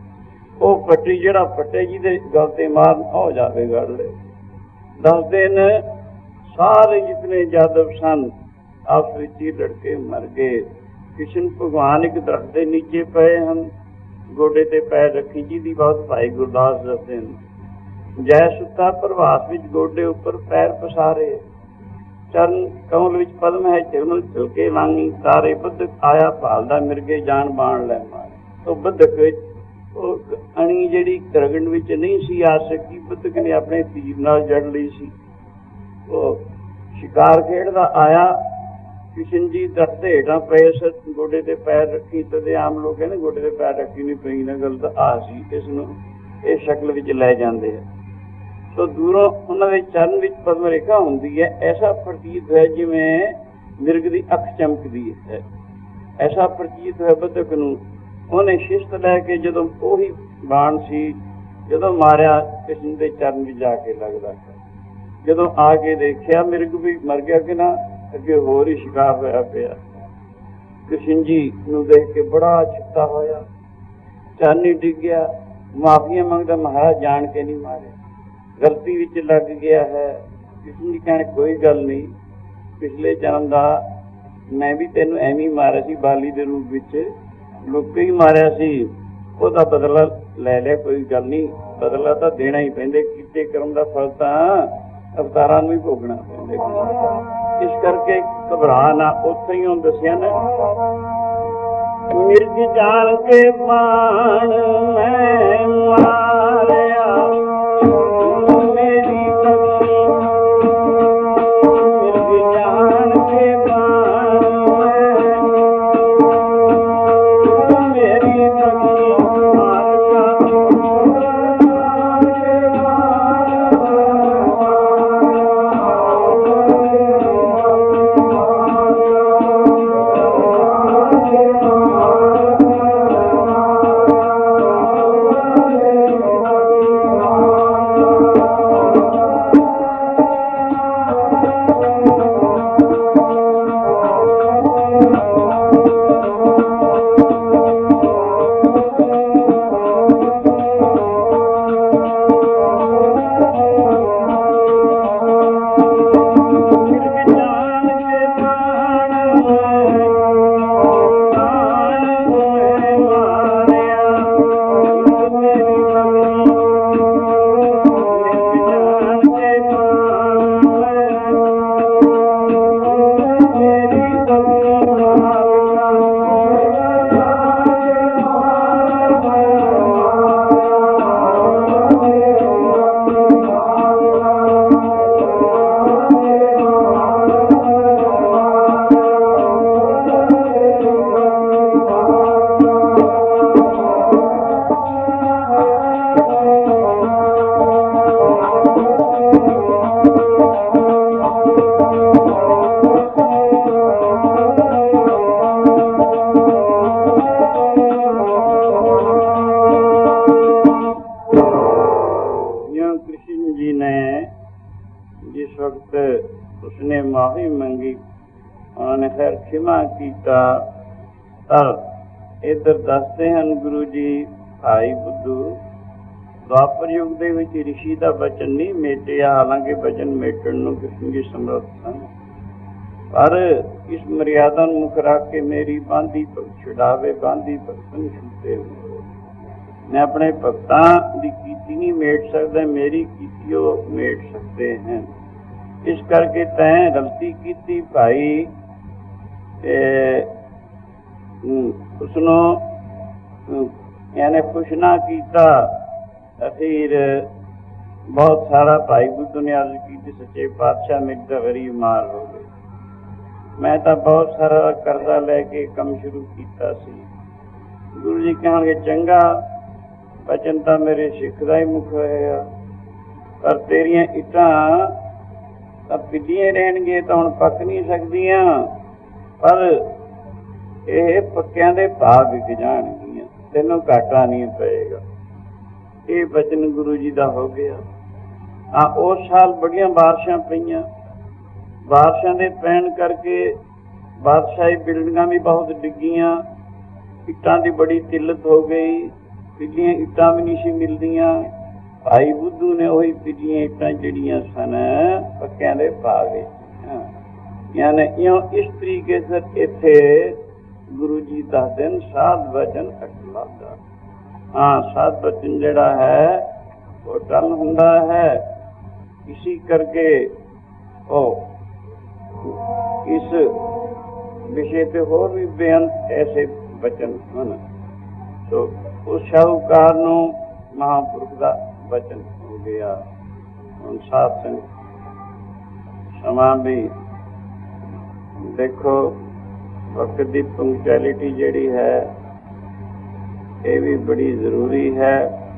ਉਹ ਪੱਟੀ ਜਿਹੜਾ ਫੱਟੇ ਜਿਹਦੇ ਗਲ ਤੇ ਮਾਰਨ ਹੋ ਜਾਵੇ ਗੜ ਲੈ। ਦੱਸਦੇ ਨੇ ਸਾਰੇ ਜਿਤਨੇ ਜਾਦਵ ਸਨ ਆਪਸ ਵਿੱਚ ਹੀ ਲੜਕੇ ਮਰ ਗਏ। ਕ੍ਰਿਸ਼ਨ ਭਗਵਾਨ ਇੱਕ ਦਰਖਤ ਦੇ ਨੀਚੇ ਪਏ ਹਨ, ਗੋਡੇ ਤੇ ਪੈਰ ਰੱਖੀ, ਜਿਹਦੀ ਬਹੁਤ ਭਾਈ ਗੁਰਦਾਸ ਦੱਸਦੇ ਨੇ। ਜੈ ਸੁੱਤਾ ਪ੍ਰਭਾਸ ਵਿੱਚ ਗੋਡੇ ਉੱਪਰ ਪੈਰ ਪਸਾਰੇ, ਚਰਨ ਕਮਲ ਵਿੱਚ ਪਦਮ ਹੈ, ਚਿਰਮਲ ਝੁਲਕੇ ਵਾਂਗੀ ਤਾਰੇ। ਬੱਧਕ ਆਇਆ ਭਾਲਦਾ ਮਿਰਗੇ, ਜਾਨ ਬਾਣ ਲੈ ਮਾਰੇ। ਉਹ ਬੱਧਕ ਵਿੱਚ ਉਹ ਅਣੀ ਜਿਹੜੀ ਰਗੜ ਵਿੱਚ ਨਹੀਂ ਸੀ ਆ ਸਕੀ, ਬੱਧਕ ਨੇ ਆਪਣੇ ਤੀਰ ਨਾਲ ਜੜ ਲਈ ਸੀ। ਉਹ ਸ਼ਿਕਾਰ ਖੇਡਦਾ ਆਇਆ। ਕ੍ਰਿਸ਼ਨ ਜੀ ਦਰਖਤ ਹੇਠਾਂ ਪਏ, ਗੋਡੇ ਤੇ ਪੈਰ ਰੱਖੀ। ਤਦੇ ਆਮ ਲੋਕ ਕਹਿੰਦੇ ਗੋਡੇ ਤੇ ਪੈਰ ਰੱਖੀ ਨਹੀਂ ਪਈ ਨਾ, ਗੱਲ ਤਾਂ ਆ ਸੀ। ਇਸ ਨੂੰ ਇਹ ਸ਼ਕਲ ਵਿੱਚ ਲੈ ਜਾਂਦੇ ਆ। ਸੋ ਦੂਰੋਂ ਉਹਨਾਂ ਦੇ ਚਰਨ ਵਿੱਚ ਪਦਮ ਰੇਖਾ ਹੁੰਦੀ ਹੈ। ਐਸਾ ਪ੍ਰਤੀਤ ਹੈ ਜਿਵੇਂ ਮਿਰਗ ਦੀ ਅੱਖ ਚਮਕਦੀ ਹੈ। ਐਸਾ ਪ੍ਰਤੀਤ ਹੈ ਬੱਧਕ ਨੂੰ। ਉਹਨੇ ਸ਼ਿਸਤ ਲੈ ਕੇ ਜਦੋਂ ਉਹੀ ਬਾਣ ਸੀ, ਜਦੋਂ ਮਾਰਿਆ, ਕ੍ਰਿਸ਼ਨ ਦੇ ਚਰਨ ਵਿੱਚ ਜਾ ਕੇ ਲੱਗਦਾ ਹੈ। ਜਦੋਂ ਆ ਕੇ ਦੇਖਿਆ ਮਿਰਗ ਵੀ ਮਰ ਗਿਆ ਕਿ ਨਾ, ਅੱਗੇ ਹੋਰ ਹੀ ਸ਼ਿਕਾਰ ਹੋਇਆ ਪਿਆ। ਕ੍ਰਿਸ਼ਨ ਜੀ ਨੂੰ ਦੇਖ ਕੇ ਬੜਾ ਚਿੱਤਾ ਹੋਇਆ, ਚਰਨੀ ਡਿੱਗ ਗਿਆ, ਮਾਫੀਆਂ ਮੰਗਦਾ, ਮਹਾਰਾਜ ਜਾਣ ਕੇ ਨਹੀਂ ਮਾਰਿਆ, ਗਲਤੀ ਵਿੱਚ ਲੱਗ ਗਿਆ ਹੈ। ਕ੍ਰਿਸ਼ਨ ਜੀ ਕਹਿਣ ਕੋਈ ਗੱਲ ਨਹੀਂ, ਪਿਛਲੇ ਜਨਮ ਦਾ ਮੈਂ ਵੀ ਤੈਨੂੰ ਐਵੇਂ ਹੀ ਮਾਰਿਆ ਸੀ, ਬਾਲੀ ਦੇ ਰੂਪ ਵਿੱਚ ਲੁੱਕ ਹੀ ਮਾਰਿਆ ਸੀ, ਉਹਦਾ ਬਦਲਾ ਲੈ ਲਿਆ, ਕੋਈ ਗੱਲ ਨਹੀਂ, ਬਦਲਾ ਤਾਂ ਦੇਣਾ ਹੀ ਪੈਂਦੇ। ਕੀਤੇ ਕਰਮ ਦਾ ਫਲ ਤਾਂ ਅਵਤਾਰਾਂ ਨੂੰ ਹੀ ਭੋਗਣਾ ਪੈਂਦੇ। ਇਸ ਕਰਕੇ ਘਬਰਾ ਨਾ। ਉੱਥੇ ਹੀ ਉਹਨੂੰ ਦੱਸਿਆ ਨਾ, ਮਿਰਗ ਜਾਣ ਕੇ ਬਾਣ ਮੈਂ ਮਾਰਿਆ, ਮੇਰੀ ਬਖਸ਼ੀ। ਮਿਰਗ ਜਾਣ ਕੇ ਬਾਣ ਮੈਂ ਮੇਰੀ ਬਖਸ਼ੀ। उसने माफी मंगी, उन्होंने खैर क्षमा किया। पर इधर दसते हैं गुरु जी भाई बुद्धू, द्वापर युग ਦੇ ਵਿੱਚ ਰਿਸ਼ੀ ਦਾ ਬਚਨ ਨਹੀਂ ਮੇਟਿਆ, ਹਾਲਾਂਕਿ ਬਚਨ ਮੇਟਣ ਨੂੰ ਕ੍ਰਿਸ਼ਨ ਜੀ ਸਮਰੱਥ ਸਨ। पर इस मर्यादा मुख रख के मेरी बांधी भगत छुड़ावे, बांधी भगतन छूटे। मैं अपने भगतां दी कीती नहीं मेट सकदा, मेरी कीती वो मेट सकते हैं। इस करके तैं गलती कीती भाई, उसनों यानी खुश ना किया। अखीर बहुत सारा भाई बुद्धू ने अर्ज की, सच्चे पातशाह मेरी तो गरीब मार हो गए। मैं तो बहुत सारा करजा लैके काम शुरू किया सी। गुरु जी कहणगे चंगा, बचन तो मेरे सिख का ही मुख होया, पर तेरिया इटां पिद्दियां रहणगे तो हुण पक नहीं सकदियां, पर ये पक्कियां दे भाव विक जाणगियां, तैनूं घाटा नहीं पएगा। ये बचन गुरु जी का हो गया। हाँ, उस साल बड़ियां बारिशां पईयां। बारिशां दे पैण करके बादशाही बिल्डिंगां भी बहुत डिग्गियां, इट्टां की बड़ी किल्लत हो गई, पिछलियां इट्टां भी नहीं सी मिलदियां। भाई बुद्धू ने वही पिछलियां इट्टां जिहड़ियां सन पक्कियां दे पा गए। यानी इउं इस तरीके से इत्थे गुरु जी दसदे ने साध वचन अटला दा। हाँ, साध वचन जिहड़ा है वो टल हुंदा है। इसी करके ओ इस विषय पे होर भी बेअंत ऐसे वचन हैं। तो उस शाहूकार नूं महापुरुष का वचन हो गया। हुण साध संगत समा भी देखो, वक्त की पंक्चुअलिटी जिहड़ी है ये भी बड़ी जरूरी है।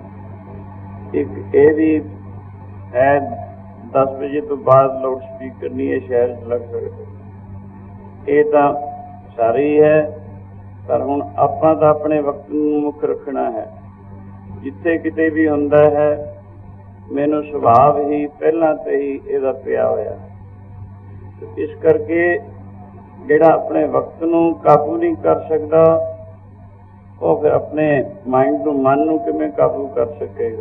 एक ये भी है 10 बजे तो बाद लाउड स्पीकर नहीं है शहर च लग सकते, ये तो सारी है। पर हुण आपां तां अपने वक्त नूं मुख रखना है। जिथे किते भी हुंदा है, मैनूं सुभाव ही पहलां ते ही इहदा पिया होया। इस करके जिहड़ा अपने वक्त नूं काबू नहीं कर सकदा, वो फिर अपने माइंड नूं, मन नूं किवें काबू कर सकेगा।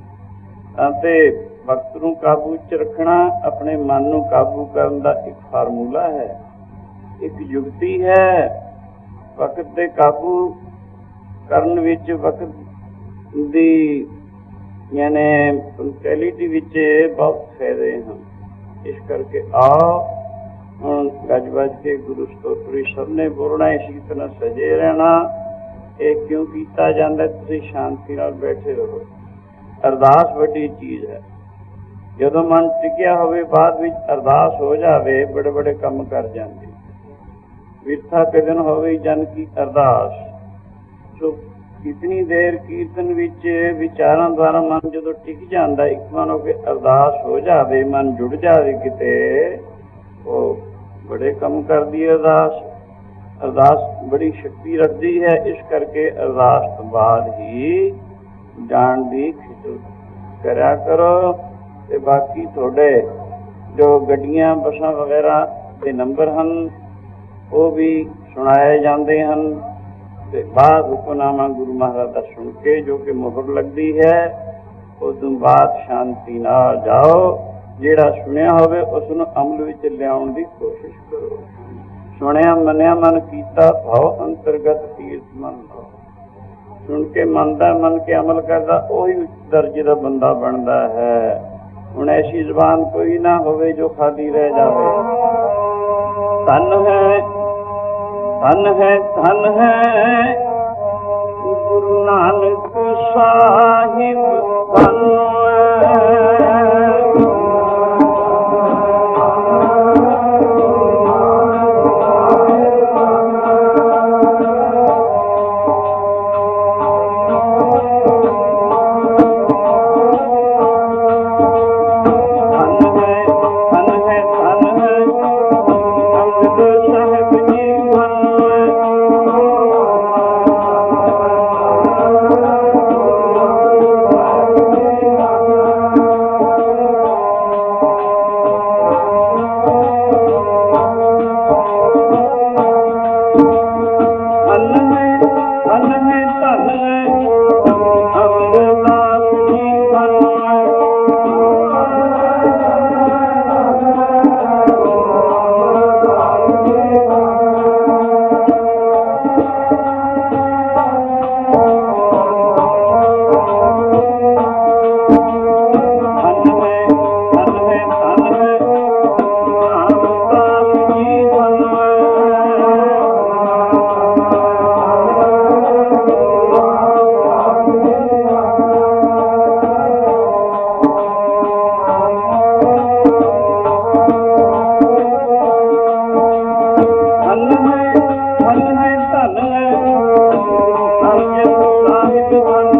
ते वक्त नूं काबू च रखना अपने मन नूं काबू करन दा एक फार्मूला है, एक युक्ति है। वक्त दे काबू करन विच, वक्त दी यानी पंक्चुअलिटी विच बहुत फायदे हैं। इस करके आओ हुण गज बज के गुरु स्तोत्र सबने बोलना, इसी तरह सजे रहना। ये क्यों किया जाता? तुसीं शांति नाल बैठे रहो। अरदास वड्डी चीज़ है। जदों मन टिकिया होवे, बाद विच अरदास हो जावे, बड़े बड़े काम कर जांदे। विरथा कदन होवे जन की अरदास। सो कितनी देर कीर्तन विच विचारां द्वारा मन जदों टिक जांदा, एक मन हो के अरदास हो जावे, मन जुड़ जावे किते, वो बड़े काम करदी है अरदास। अरदास बड़ी शक्ति रखती है। इस करके अरदास तो बाद ही जान दी खिचल करा करो। ते बाकी थोड़े जो गड्डियां बसां वगैरह के नंबर हैं वो भी सुनाए जाते हैं। ते बाद हुक्मनामा गुरु महाराज का सुन के जो कि मुहर लगती है, उस बाद शांति नाल जाओ। जिहड़ा सुनिया होवे उसनूं अमल विच लियाउण दी कोशिश करो। सुनिया मनिया मन कीता भाव अंतरगत तीर्थ मन भाव। सुन के मनदा, मन के अमल करदा, उही उच्च दर्जे का बंदा बनता है। हुण ऐसी जबान कोई ना होवे जो खाली रह जावे। धन है, धन है, धन है गुरु नानक साहिब, धन ਧਨ ਹੈ ਧਨ ਹੈ ਅਰਜਨ ਸਾਹਿਬ ਧਨ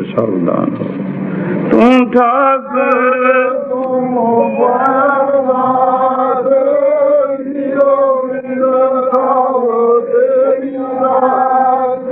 ਸਾਵਧਾਨ ਹੋ। ਤੂੰ ਠਾਕੁਰ ਤੂੰ ਬਾਰਨਾਥ ਜੀਓ ਮਿਲੋ ਤੇਰੀ ਰਾਤ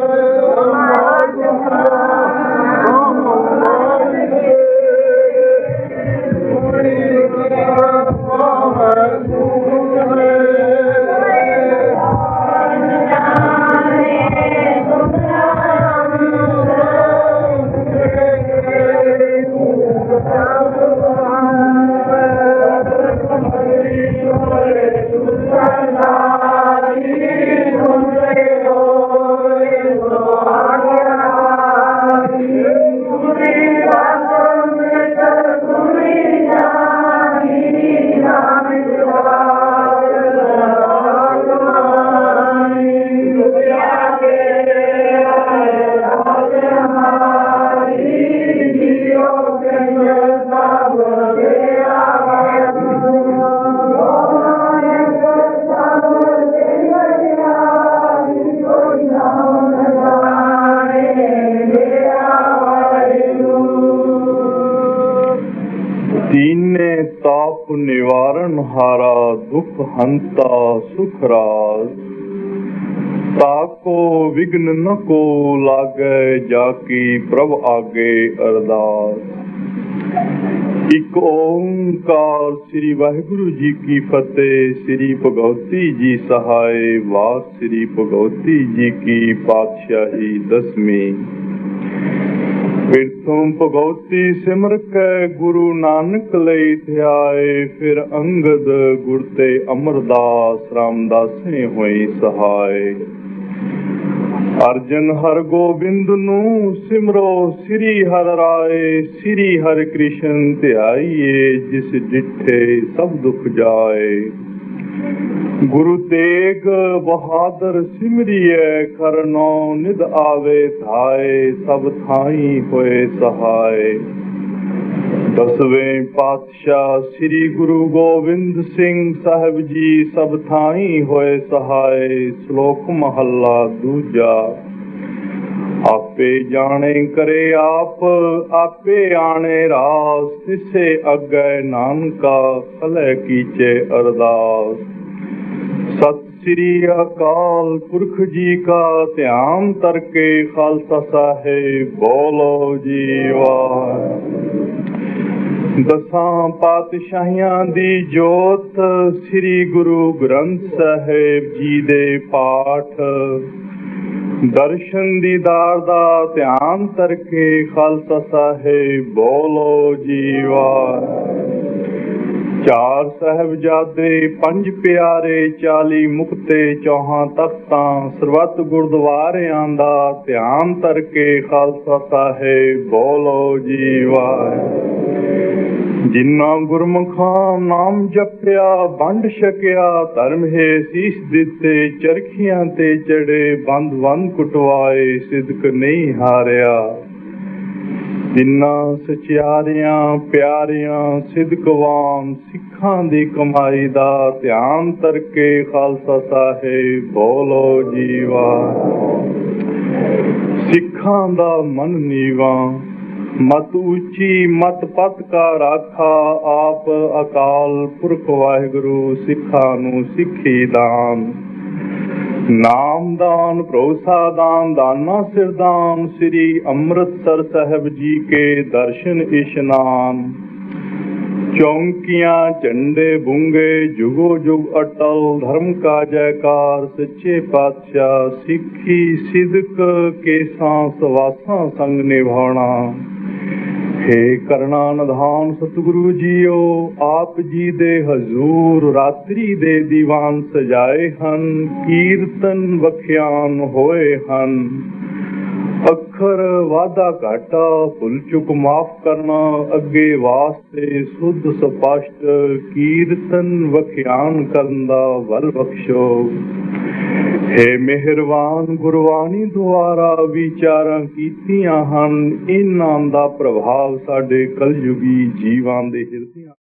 दीने ताप निवारण हारा दुख हंता सुख राज ताको विघ्न न को लागे जाकी प्रभ आगे अरदास। एक ओंकार श्री वाहिगुरु जी की फतेह। श्री भगवती जी सहाय। वास श्री भगवती जी की पातशाही दसवीं। फिरतों भगवती सिमर के गुरु नानक लई ध्याए। फिर अंगद गुर ते अमरदास रामदासे होई सहाय। अर्जन हर गोबिंद नू सिमरो श्री हर राय। श्री हर कृष्ण ध्याइए जिस डिठे सब दुख जाए। गुरु तेग बहादुर सिमरिए करनो निद आवे धाए। सब थाई होए सहाय। दसवें पातशाह श्री गुरु गोबिंद सिंह साहिब जी सब थाई होए सहाय। श्लोक महला दूजा। आपे जाने करे आप आपे आने रास। तिसे अगे नानका खले कीचे अरदास। सत श्री अकाल पुरख जी का ध्यान तरके खालसा साहेब बोलो जी वाहिगुरू। दसां पातशाहियां दी जोत श्री गुरु ग्रंथ साहिब जी दे पाठ। दर्शन दीदार दा ध्यान तरके खालसा साहेब बोलो जी वाहिगुरू। चार साहिबजादे पंज प्यारे 40 मुक्ते 4 तख्तां सरबत गुरुद्वारियां दा ध्यान तरके खालसा साहेब बोलो जी वाहिगुरू। जिन्ना गुरमुखां नाम जपिया वंड छकिया धर्म है सीस दिते। चरखियां ते चढ़े बंद बंद कुटवाए सिदक नहीं हारिया। जिन्ना सचियारियां प्यारियां सिदकवान सिखां दी कमाई दा ध्यान तरके खालसा साहेब बोलो जी वाहिगुरू। सिखां दा मन नीवा मत ऊंची मत पत का राखा। आप अकाल पुरख वाहिगुरू सिखां नू सिखी दान। नाम दान भरोसा दान दाना सिरदान। श्री अमृतसर साहिब जी के दर्शन इशनान। चौंकियां झंडे बुंगे जुगो जुग अटल। धर्म का जयकार सच्चे पातशाह। सिखी सिदक केसां सवासां संग निभाना। हे करना निधान सतगुरु जीओ आप जी दे हजूर रात्रि दे दीवान सजाए हन। कीर्तन वख्यान होए हन। अखर वादा घाटा भुल चुक माफ करना। अगे वास्ते शुद्ध स्पष्ट कीर्तन वख्यान करन दा वल बख्शो। हे मेहरबान गुरबाणी द्वारा विचारां कीतियां हन। इन्हां दा प्रभाव साडे कलयुगी जीवां दे हिरदियां